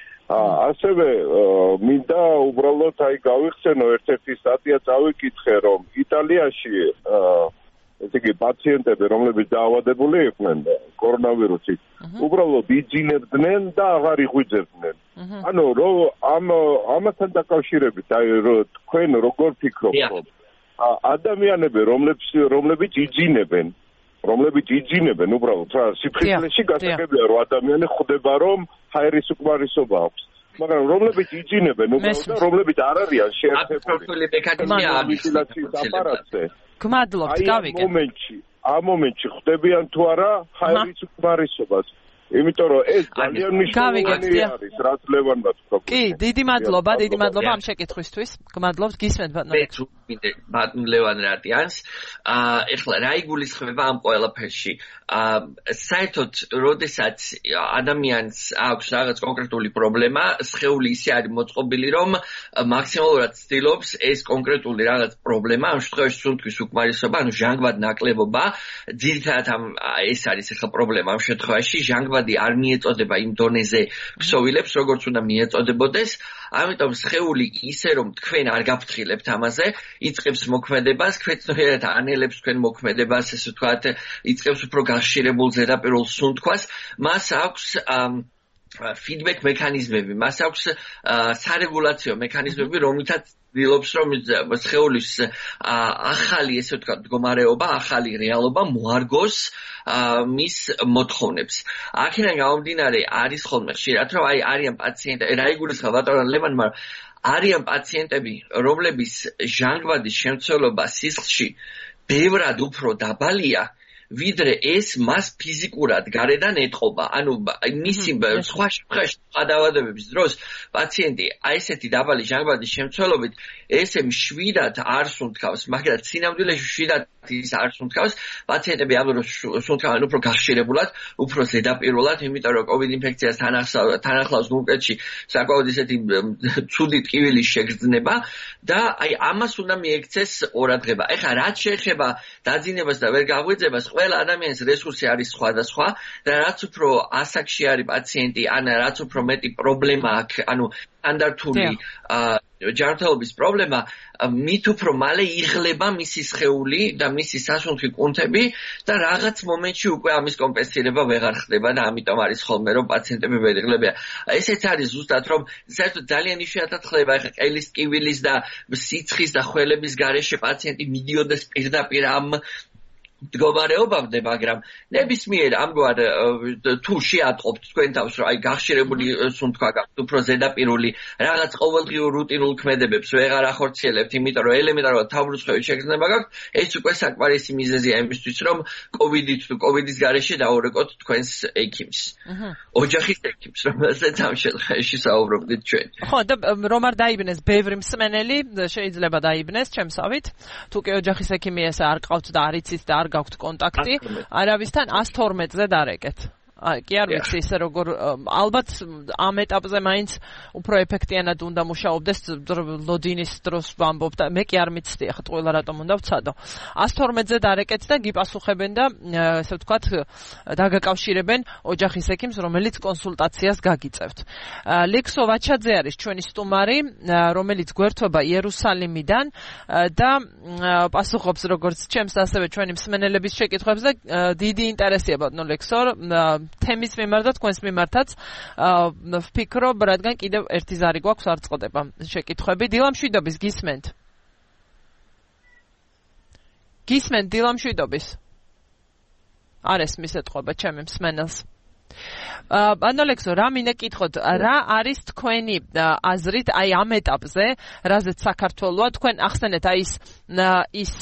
ასევე მინდა უბრალოდ აი გავიხსენო ერთ-ერთი სტატია წავიკითხე, რომ იტალიაში ესე იგი პაციენტები, რომლებიც დაავადებული იყვნენ კორონავირუსით, უბრალოდ იძინებდნენ და აღარ იღვიძებდნენ. ანუ რომ ამ ამასთან დაკავშირებით აი თქვენ როგორ ფიქრობთ? ადამიანები, რომლებიც რომლებიც იძინებენ რომლებიც იძინებენ უბრალოდ რა სიფრთხილეში გასაგებია რომ ადამიანი ხვდება რომ ჰაერის უკმარისობა აქვს მაგრამ რომლებიც იძინებენ უბრალოდ და რომლებიც არ არიან შეერთებული მექანიზმის აპარატზე გმადლობთ გავიგე ამ მომენტში ამ მომენტში ხვდებიან თუ არა ჰაერის უკმარისობას იმიტომ რომ ეს ძალიან მნიშვნელოვანი არის რაც ლევანმა თქვა კი დიდი მადლობა დიდი მადლობა ამ შეკითხვისთვის გმადლობთ გისმენთ ბატონო ბატონ ლევან რატიანს ეხლა რა იგულისხმება ამ ყველაფერში საერთოდ როდესაც ადამიანს აქვს რაღაც კონკრეტული პრობლემა სხეული ისე არის მოწყობილი რომ მაქსიმალურად ცდილობს ეს კონკრეტული რაღაც პრობლემა ამ შემთხვევაში სუნთქვის უკმარისობა ანუ ჟანგბად ნაკლებობა ძირითადად ამ ეს არის ეხლა პრობლემა ამ შემთხვევაში ჟანგბადი არ მიეწოდება იმ დონეზე ქსოვილებს როგორც უნდა მიეწოდებოდეს ამიტომ სხეული ისე რომ თქვენ არ გაფრთხილებთ ამაზე იწყებს მოქმედებას, ქვეწნიერად ანელებს თქვენ მოქმედებას, ესე ვთქვათ, იწყებს უფრო გახშირებულ ზედაპირულ სუნთქვას, მას აქვს feedback მექანიზმები, მას აქვს სარეგულაციო მექანიზმები, რომლითაც ცდილობს რომ სხეულის ახალი, ესე ვთქვათ, მდგომარეობა, ახალი რეალობა მოარგოს მის მოთხოვნებს. აქედან გამომდინარე არის ხოლმე ხშირად რომ აი არიან პაციენტები, რა იგულისხმება ბატონო ლევანმა არიან პაციენტები, რომლების ჟანგბადის შემცველობა სისხლში ბევრად უფრო დაბალია, ვიდრე ეს მას ფიზიკურად გარედან ეტყობა. ანუ მისი სხვა შემთხვევაში დაავადებების დროს პაციენტი აი ესეთი დაბალი ჟანგბადის შემცველობით ესე მშვიდად არ სუნთქავს, მაგრამ სინამდვილეში მშვიდად ის არ სუნთქავს, პაციენტები ამ დროს სუნთქავენ უფრო გახშირებულად, უფრო ზედაპირულად, იმიტომ რომ COVID ინფექციას თან ახლავს კონკრეტში საკმაოდ ისეთი ცუდი ტკივილის შეგრძნება და აი ამას უნდა მიექცეს ყურადღება. ეხლა რაც შეეხება დაძინებას და ვერ გაღვიძებას, ყველა ადამიანის რესურსი არის სხვადასხვა და რაც უფრო ასაკში არის პაციენტი, ან რაც უფრო მეტი პრობლემა აქვს, ანუ სტანდარტული ჯანმრთელობის პრობლემა, მით უფრო მალე იღლება მისი სხეული და მისი სასუნთქი კუნთები და რაღაც მომენტში უკვე ამის კომპენსირება ვეღარ ხდება და ამიტომ არის ხოლმე რომ პაციენტები ვერ იღლებიან. ესეც არის ზუსტად რომ საერთოდ ძალიან იშვიათად ხდება ეხლა ყელის ტკივილის და სიცხის და ხველების გარეშე პაციენტი მიდიოდეს პირდაპირ ამ მდგომარეობამდე, მაგრამ ნებისმიერ ამგვარ თუ შეატყობთ თქვენ თავს, რომ აი გახშირებული სუნთქვა გაქვთ, უფრო ზედაპირული რაღაც ყოველდღიურ რუტინულ ქმედებებს ვეღარ ახორციელებთ, იმიტომ რომ ელემენტარულად თავბრუწყების შეგრძნება გაქვთ, ეს უკვე საკმარისი მიზეზია იმისთვის, რომ კოვიდით თუ კოვიდის გარეშე დაურეკოთ თქვენს ექიმს. ოჯახის ექიმს, რომელსაც ამ შემთხვევაში საუბრობდით ჩვენ. ხო, და რომ არ დაიბნეს ბევრი მსმენელი, შეიძლება დაიბნეს ჩემსავით, თუ კი ოჯახის ექიმი ესე არ ყავთ და არ იცით და არ გაქვთ კონტაქტი, არავისთან one twelve ზე დარეკეთ. კი არ ვიცი ისე როგორ ალბათ ამ ეტაპზე მაინც უფრო ეფექტიანად უნდა მუშაობდეს ლოდინის დროს ვამბობ და მე კი არ მიცდი ახლა ყველა რატომ უნდა ვცადო. one twelve ზე დარეკეთ და გიპასუხებენ და ესე ვთქვათ დაგაკავშირებენ ოჯახის ექიმს, რომელიც კონსულტაციას გაგიწევთ. ლექსო ვაჩაძე არის ჩვენი სტუმარი, რომელიც გვერდება იერუსალიმიდან და პასუხობს როგორც ჩემს ასევე ჩვენი მსმენელების შეკითხვებზე. დიდი ინტერესია ბატონო ლექსო თემის მიმართ და თქვენს მიმართაც ვფიქრობ, რადგან კიდევ ერთი ზარი გვაქვს არ წყდება შეკითხვები. დილამშვიდობის გისმენთ? გისმენთ დილამშვიდობის? არ ესმის ეთყობა ჩემი მსმენელს. ანუ ლექსო, რა მინდა კითხოთ, რა არის თქვენი აზრით აი ამ ეტაპზე, რაზეც საქართველოა, თქვენ ახსენეთ აი ის ის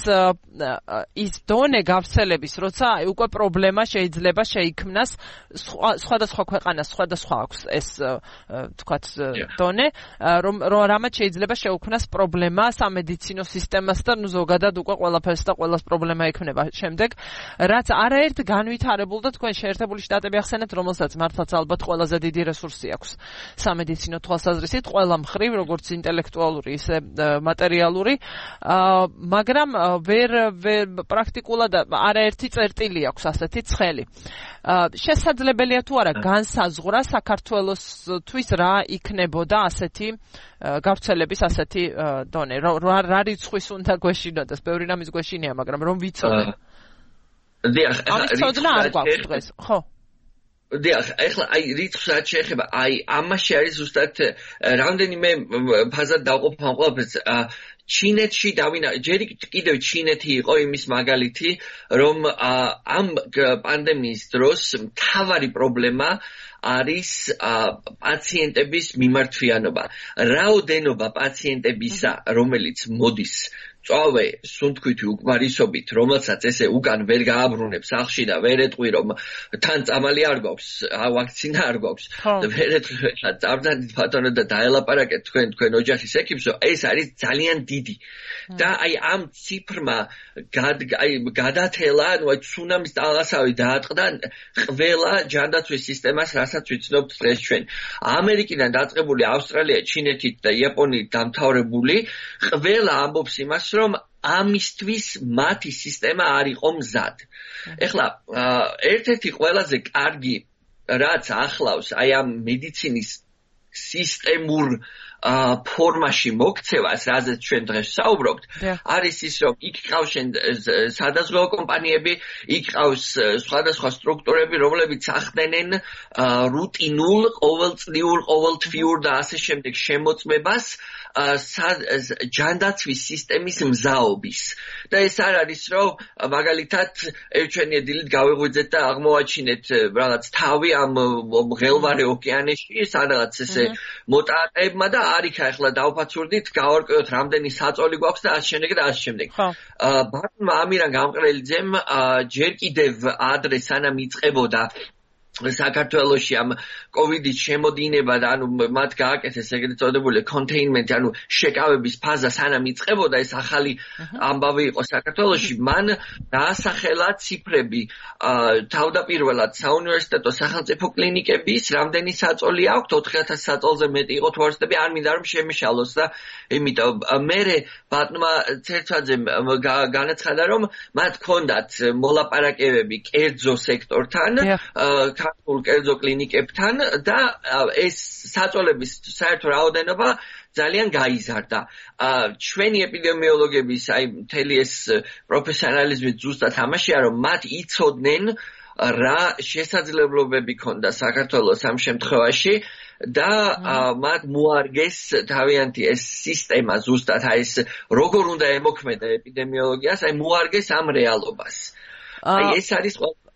ის დონე გავრცელების, როცა აი უკვე პრობლემა შეიძლება შეიქმნას სხვადასხვა ქვეყანას, სხვადასხვა აქვს ეს თქვათ დონე, რომ რამაც შეიძლება შეუქმნას პრობლემა სამედიცინო სისტემას და ნუ ზოგადად უკვე ყველაფერს და ყველას პრობლემა ექმნება შემდეგ, რაც არაერთ განვითარებულ და თქვენ შეერთებული შტატები ახსენეთ, რომელსაც მართლაც ალბათ ყველაზე დიდი რესურსი აქვს სამედიცინო თვალსაზრისით, ყველა მხრივ, როგორც ინტელექტუალური, ისე მატერიალური, მაგრამ ვერ პრაქტიკულად არაერთი წერტილი აქვს ასეთი ცხელი. შესაძლებელია თუ არა განსაზღვრა საქართველოსთვის რა იქნებოდა ასეთი გავრცელების ასეთი დონე, რა რიცხვის უნდა გვეშინოდეს, ბევრი რამის გვეშინია, მაგრამ რომ ვიცოდე. დიახ, ამის ცოდნა არ გვაქვს დღეს, ხო? დიახ, ეხლა აი რიცხვს რაც შეეხება, აი ამაში არის ზუსტად რამდენიმე ფაზად დავყოფ ამ ყველაფერს. ჩინეთში დავინა, ჯერ კიდევ ჩინეთი იყო იმის მაგალითი, რომ ამ პანდემიის დროს მთავარი პრობლემა არის პაციენტების მიმართვიანობა. რაოდენობა პაციენტებისა, რომელიც მოდის წავე სუნთქვითი უკმარისობით, რომელსაც ესე უკან ვერ გააბრუნებს სახლში და ვერ ეტყვი, რომ თან წამალი არ გვაქვს, ვაქცინა არ გვაქვს. ვერ ეტყვი, წავდანით ბატონო და დაელაპარაკეთ თქვენ თქვენ ოჯახის ეკიპსო, ეს არის ძალიან დიდი. და აი ამ ციფრმა აი გადათელა, ანუ აი ცუნამის ტალღასავი დაატყდა ყველა ჯანდაცვის სისტემას, რასაც ვიცნობთ დღეს ჩვენ. ამერიკიდან დაწყებული ავსტრალია, ჩინეთით და იაპონიით დამთავრებული, ყველა ამბობს იმას, რომ ამისთვის მათი სისტემა არ იყო მზად. ეხლა ერთ-ერთი ყველაზე კარგი რაც ახლავს აი ამ მედიცინის სისტემურ ფორმაში მოქცევას, რაზეც ჩვენ დღეს საუბრობთ, არის ის, რომ იქ ყავს სადაზღვევო კომპანიები, იქ ყავს სხვადასხვა სტრუქტურები, რომლებიც ახდენენ რუტინულ, ყოველწლიურ, ყოველთვიურ და ასე შემდეგ შემოწმებას ჯანდაცვის სისტემის მზაობის. და ეს არ არის, რომ მაგალითად ევჩენია დილით გავიღვიძეთ და აღმოვაჩინეთ რაღაც თავი ამ მღელვარე ოკეანეში, სადღაც ესე მოტაატებმა და არიქა ახლა დავფაცურდით, გავარკვევთ რამდენი საწოლი გვაქვს და ასე შემდეგ და ასე შემდეგ. ბატონმა ამირან გამყრელიძემ ჯერ კიდევ ადრე სანამ იწყებოდა საქართველოში ამ კოვიდით შემოდინება და ანუ მათ გააკეთეს ეგრეთ წოდებული კონტეინმენტი, ანუ შეკავების ფაზა სანამ იწყებოდა, ეს ახალი ამბავი იყო საქართველოში, მან დაასახელა ციფრები თავდაპირველად საუნივერსიტეტო სახელმწიფო კლინიკების, რამდენი საწოლი აქვთ, ოთხი ათას საწოლზე მეტი იყო თუ არ ვცდები, არ მინდა რომ შემეშალოს და იმიტომ მერე ბატონმა ცერცვაძემ განაცხადა, რომ მათ ჰქონდათ მოლაპარაკებები კერძო სექტორთან, ქართულ კერძო კლინიკებთან და ეს საწოლების საერთო რაოდენობა ძალიან გაიზარდა. ჩვენი ეპიდემიოლოგების აი მთელი ეს პროფესიონალიზმი ზუსტად ამაშია, რომ მათ იცოდნენ რა შესაძლებლობები ქონდა საქართველოს ამ შემთხვევაში და მათ მოარგეს თავიანთი ეს სისტემა ზუსტად აი ეს როგორ უნდა ემოქმედა ეპიდემიოლოგიას, აი მოარგეს ამ რეალობას. აი ეს არის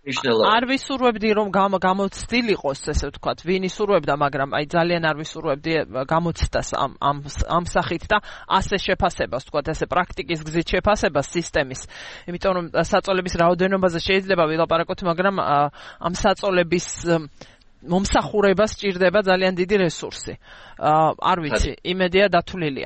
არ ვისურვებდი რომ გამოცდილიყოს, ესე ვთქვათ, ვინ ისურვებდა, მაგრამ აი ძალიან არ ვისურვებდი გამოცდას ამ ამ ამ სახით და ასე შეფასებას, ვთქვათ, ესე პრაქტიკის გზით შეფასებას სისტემის. იმიტომ რომ საწოლების რაოდენობაზე შეიძლება ვილაპარაკოთ, მაგრამ ამ საწოლების მომსახურებას სჭირდება ძალიან დიდი რესურსი. არ ვიცი, იმედია დათვლილია.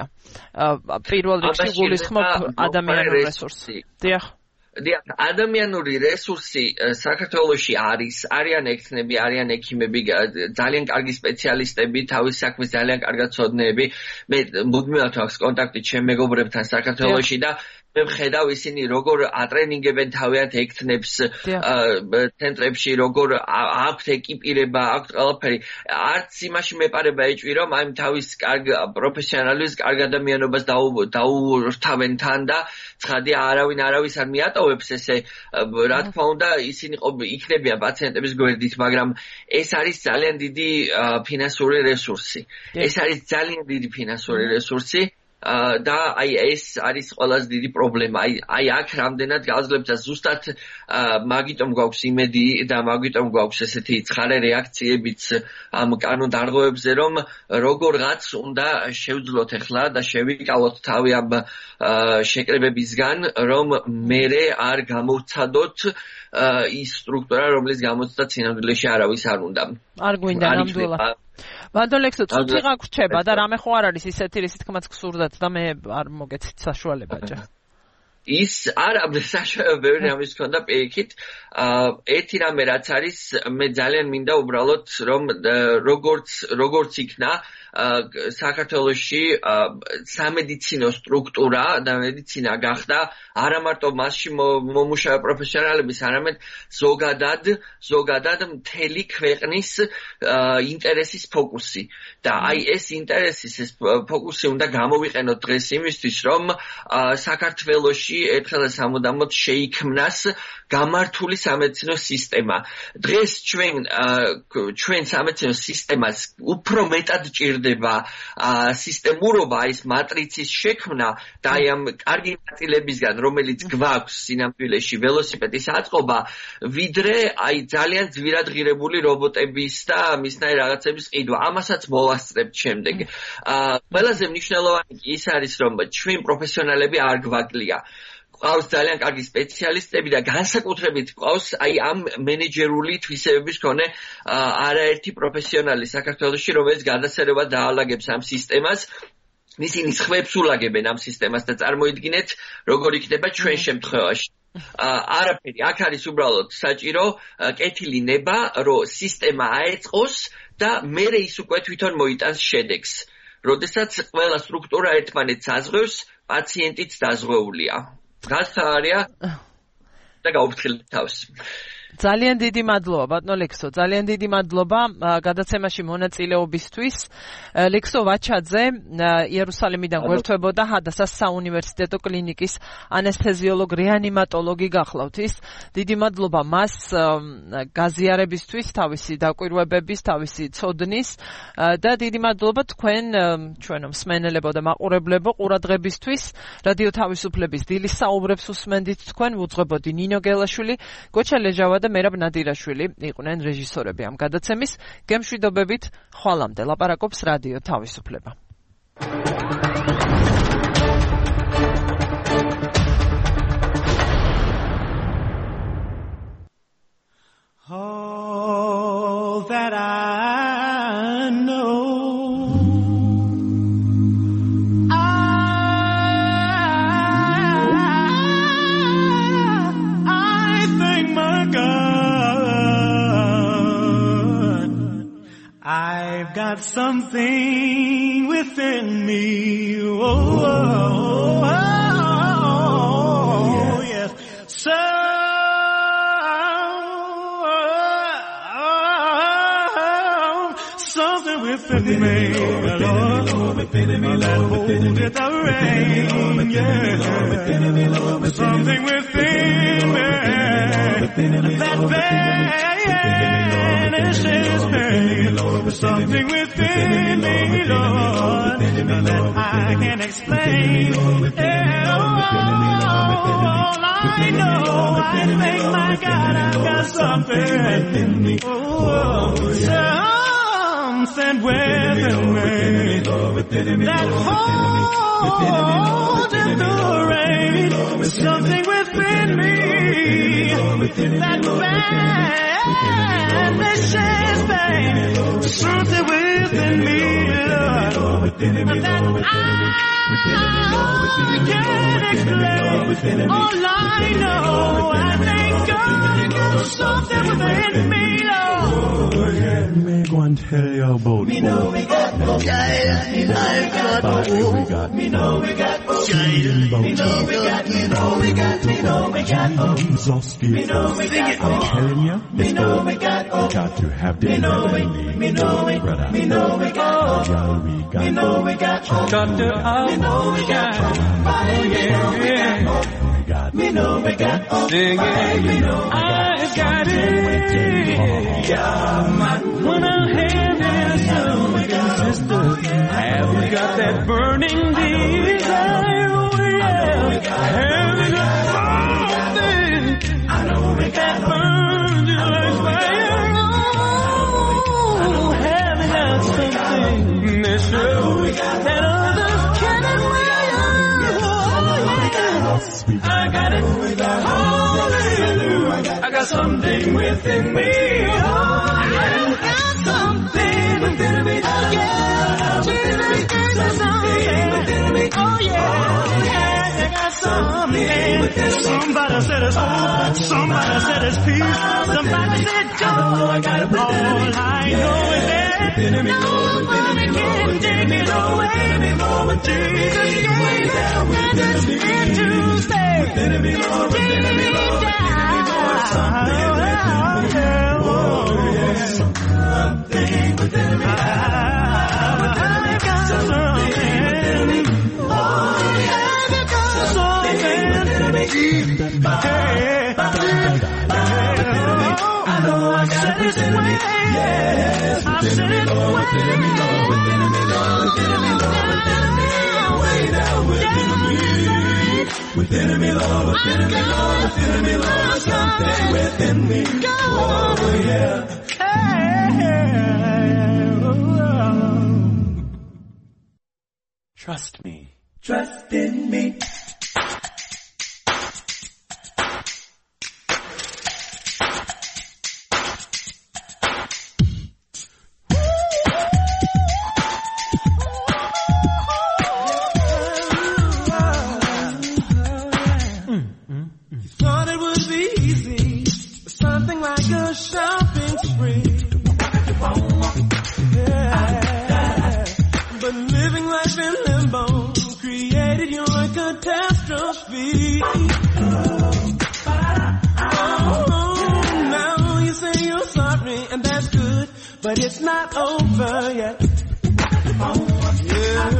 პირველ რიგში გულისხმობ ადამიანურ რესურსს. დიახ. დიახ, ადამიანური რესურსი საქართველოში არის, არიან ექთნები, არიან ექიმები, ძალიან კარგი სპეციალისტები, თავის საქმის ძალიან კარგად ცოდნეები. მე მუდმივად აქვს კონტაქტი ჩემ მეგობრებთან საქართველოში და მე ვხედავ ისინი როგორ ატრენინგებენ თავიანთ ექთნებს ცენტრებში, როგორ აქვთ ეკიპირება, აქვთ ყველაფერი. არც იმაში მეპარება ეჭვი, რომ აი თავის კარგ პროფესიონალის, კარგ ადამიანობას დაურთავენ თან და ცხადია არავინ არავის არ მიატოვებს ესე, რა თქმა უნდა, ისინი იქნებიან პაციენტების გვერდით, მაგრამ ეს არის ძალიან დიდი ფინანსური რესურსი. ეს არის ძალიან დიდი ფინანსური რესურსი. და აი ეს არის ყველაზე დიდი პრობლემა. აი აი აქ რამდენად გავძლებს და ზუსტად მაგიტომ გვაქვს იმედი და მაგიტომ გვაქვს ესეთი ცხარე რეაქციებიც ამ კანონდარღვევებზე, რომ როგორღაც უნდა შევძლოთ ახლა და შევიკავოთ თავი ამ შეკრებებისგან, რომ მერე არ გამოვცადოთ ის სტრუქტურა, რომელიც გამოცდათ სინამდვილეში არავის არ უნდა. არ გვინდა ნამდვილად. ბატონ ლექსო, წუთი გაგვრჩება და რამე ხო არ არის ისეთი, რისი თქმაც გსურდათ და მე არ მოგეცით საშუალება ჯერ. ის არა საშუალება ბევრი რამის ქონდა პირიქით. ერთი რამე რაც არის, მე ძალიან მინდა უბრალოდ რომ როგორც როგორც იქნა საქართველოში სამედიცინო სტრუქტურა და მედიცინა გახდა არა მარტო მასში მომუშავე პროფესიონალების, არამედ ზოგადად ზოგადად მთელი ქვეყნის ინტერესის ფოკუსი. და აი ეს ინტერესის ეს ფოკუსი უნდა გამოვიყენოთ დღეს იმისთვის, რომ საქართველოში ერთხელ და სამუდამოდ შეიქმნას გამართული სამედიცინო სისტემა. დღეს ჩვენ ჩვენ სამედიცინო სისტემას უფრო მეტად ჭირდება სისტემურობა, ის მატრიცის შექმნა და აი ამ კარგი ნაწილებისგან, რომელიც გვაქვს სინამდვილეში ველოსიპედის აწყობა, ვიდრე აი ძალიან ძვირად ღირებული რობოტების და მისნაირ რაღაცების ყიდვა. ამასაც მოვასწრებთ შემდეგ. ყველაზე მნიშვნელოვანი ის არის, რომ ჩვენ პროფესიონალები არ გვაკლია. ყავს ძალიან კარგი სპეციალისტები და განსაკუთრებით ყავს აი ამ მენეჯერული თვისებების მქონე არაერთი პროფესიონალი საქართველოში, რომელიც გადასარევად დაალაგებს ამ სისტემას. ისინი სხვებს ულაგებენ ამ სისტემას და წარმოიდგინეთ, როგორ იქნება ჩვენ შემთხვევაში. არაფერი, აქ არის უბრალოდ საჭირო კეთილი ნება, რომ სისტემა აეწყოს და მერე ის უკვე თვითონ მოიტანს შედეგს. როდესაც ყველა სტრუქტურა ერთმანეთს აზღვევს, პაციენტიც დაზღვეულია. გასაარია და გაუფრთხილეთ თავს. ძალიან დიდი მადლობა ბატონო ლექსო, ძალიან დიდი მადლობა გადაცემაში მონაწილეობისთვის. ლექსო ვაჩაძე იერუსალიმიდან გვერდთვებოდა ჰადასას საუნივერსიტეტო კლინიკის ანესთეზიოლოგ რეანიმატოლოგი გახლავთ ის. დიდი მადლობა მას გაზიარებისთვის, თავისი დაკვირვებების, თავისი ცოდნის და დიდი მადლობა თქვენ ჩვენო მსმენელებო და მაყურებლებო ყურადღებისთვის. რადიო თავისუფლების დილის საუბრებს უსმენდით თქვენ, უძღვებოდი ნინო გელაშვილი, გოჩა ლეჟავა და მერაბ ნადირაშვილი იყვნენ რეჟისორები ამ გადაცემის. გემშვიდობებით, ხვალამდე ლაპარაკობს რადიო თავისუფლება. All that I know, I've got something within me. Oh, oh, oh, oh yes. So, something within me, Lord, that holdeth the rain, yeah. Something within me that vanishes pain. Something within me, Lord, that I can explain. And all I know, I thank my God, I've got something within me. Oh, something within me that holds in the rain. Something within me that vanishes pain. Something within me, Lord, that I can't explain. All I know, I thank God I got something within me, Lord. Me go and tell you about me know we got child, I've got hope. Me know we got child, me know we got, me know we got, me know we got hope. Jesus gave me know we got, I'm telling you, me know we got hope. Got to have the me know we, me know we, brother. Me know we got hope. We got me know we got hope. Got to have, me know we got hope. Oh yeah, yeah. Me know we got hope. Sing it, me know I got it. Yeah, man. When I have this, so we got sister, have we got that burning deal? got something within me. Oh, I got something within me. Oh, yeah. Jesus gave me something within me. Oh, yeah. I got something within me. Somebody said it's hope. Somebody said it's peace. Somebody said joy. I got it within me. All I know is that nobody can take it away. Jesus gave me and it's here to stay. Within me, Lord, within me, Lord, within me, Lord, something within me. Oh, yeah. Something within me. I got something within me. Oh, yeah. I got something within me. Hey, I know I got it within me. Yes, within me, Lord, within me, Lord, within me, Lord, within me, Lord, within me. Way down within me. Within me, Lord, within me, Lord, within me, Lord, something within me. Oh, yeah. Hey, oh. Trust me. Trust in me. But it's not over yet. Yeah.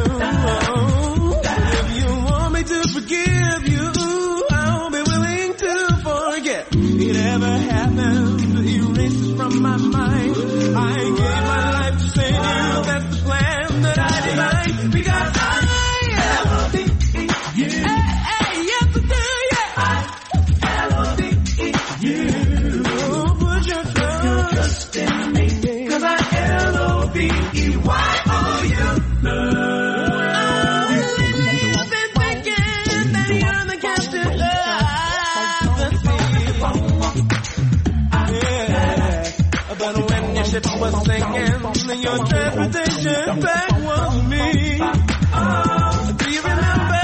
If you want me to forgive you, I'll be willing to forget. It ever happened, erase it from my mind. I gave my life to save you, that's the plan that I designed. Because I love you. Hey, hey, yes I do, yeah. I love you. Put your trust in me. L O V E Y O U love. I've been thinking that you're the captain of the sea. But when your ship was sinking, your transportation back was me. Oh, do you remember?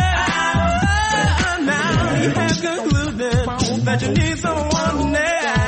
Now you have concluded that you need someone to navigate.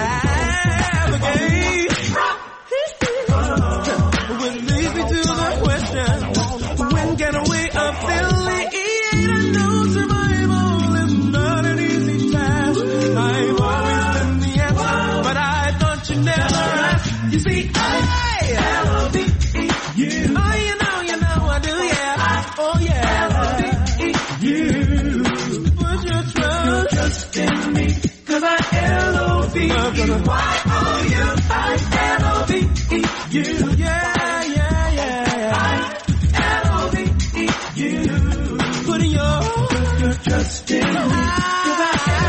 You see, I love you. Oh, you know, you know I do, yeah. Oh, yeah. You put your trust, trust in me. Cause I L O V E Y O U. I L O V E you. Yeah, yeah, yeah. I L O V E you. Put your, put your trust in me. Cause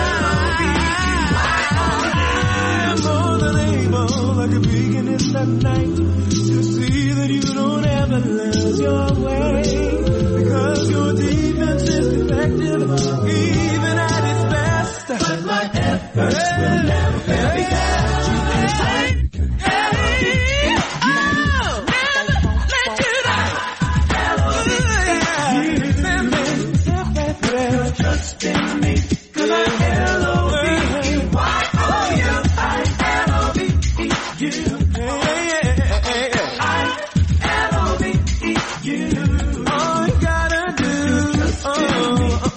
I L O V E Y O U. I'm more than able, like a beacon in the night, to see that you don't ever lose your way. Because your defense is effective, even at its best. But my efforts hey, will never fail hey, because you can fight. Hey, oh, never let you down. Trust in me, cause I L O V E Y O U. I L O V E you. I L O V E you. All you gotta do, oh, oh,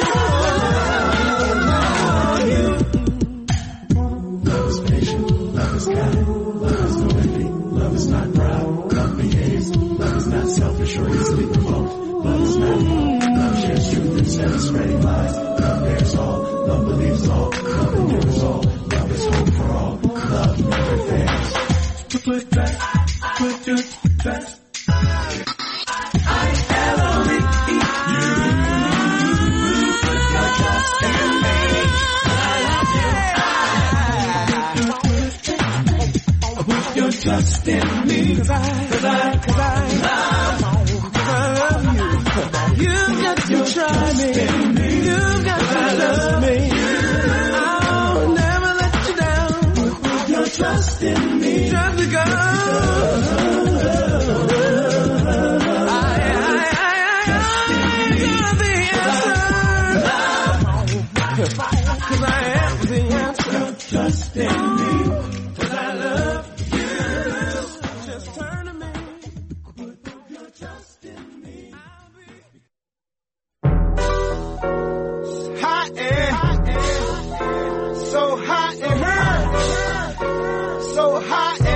oh, love is patient, love is kind, love is no envy, love is not proud, love behaves, love is not selfish or easily provoked, love is not, love shares truth instead of spreading lies, love bears all, love believes all, love endures all, love is hope for all, love never fails. Put that, put your trust. I L O V E you. Put your trust in me. I love you. Put your trust in me. Cause I, cause I, cause I love, cause I love you. You've got to try me. You've got to love me. I'll never let you trust in me. Just because. I, I, I, I, I got the answer. Cause I am the answer. Trust in me. Cause I love you. Just turn to me. Put your trust in me. Hot air. So hot in here. So hot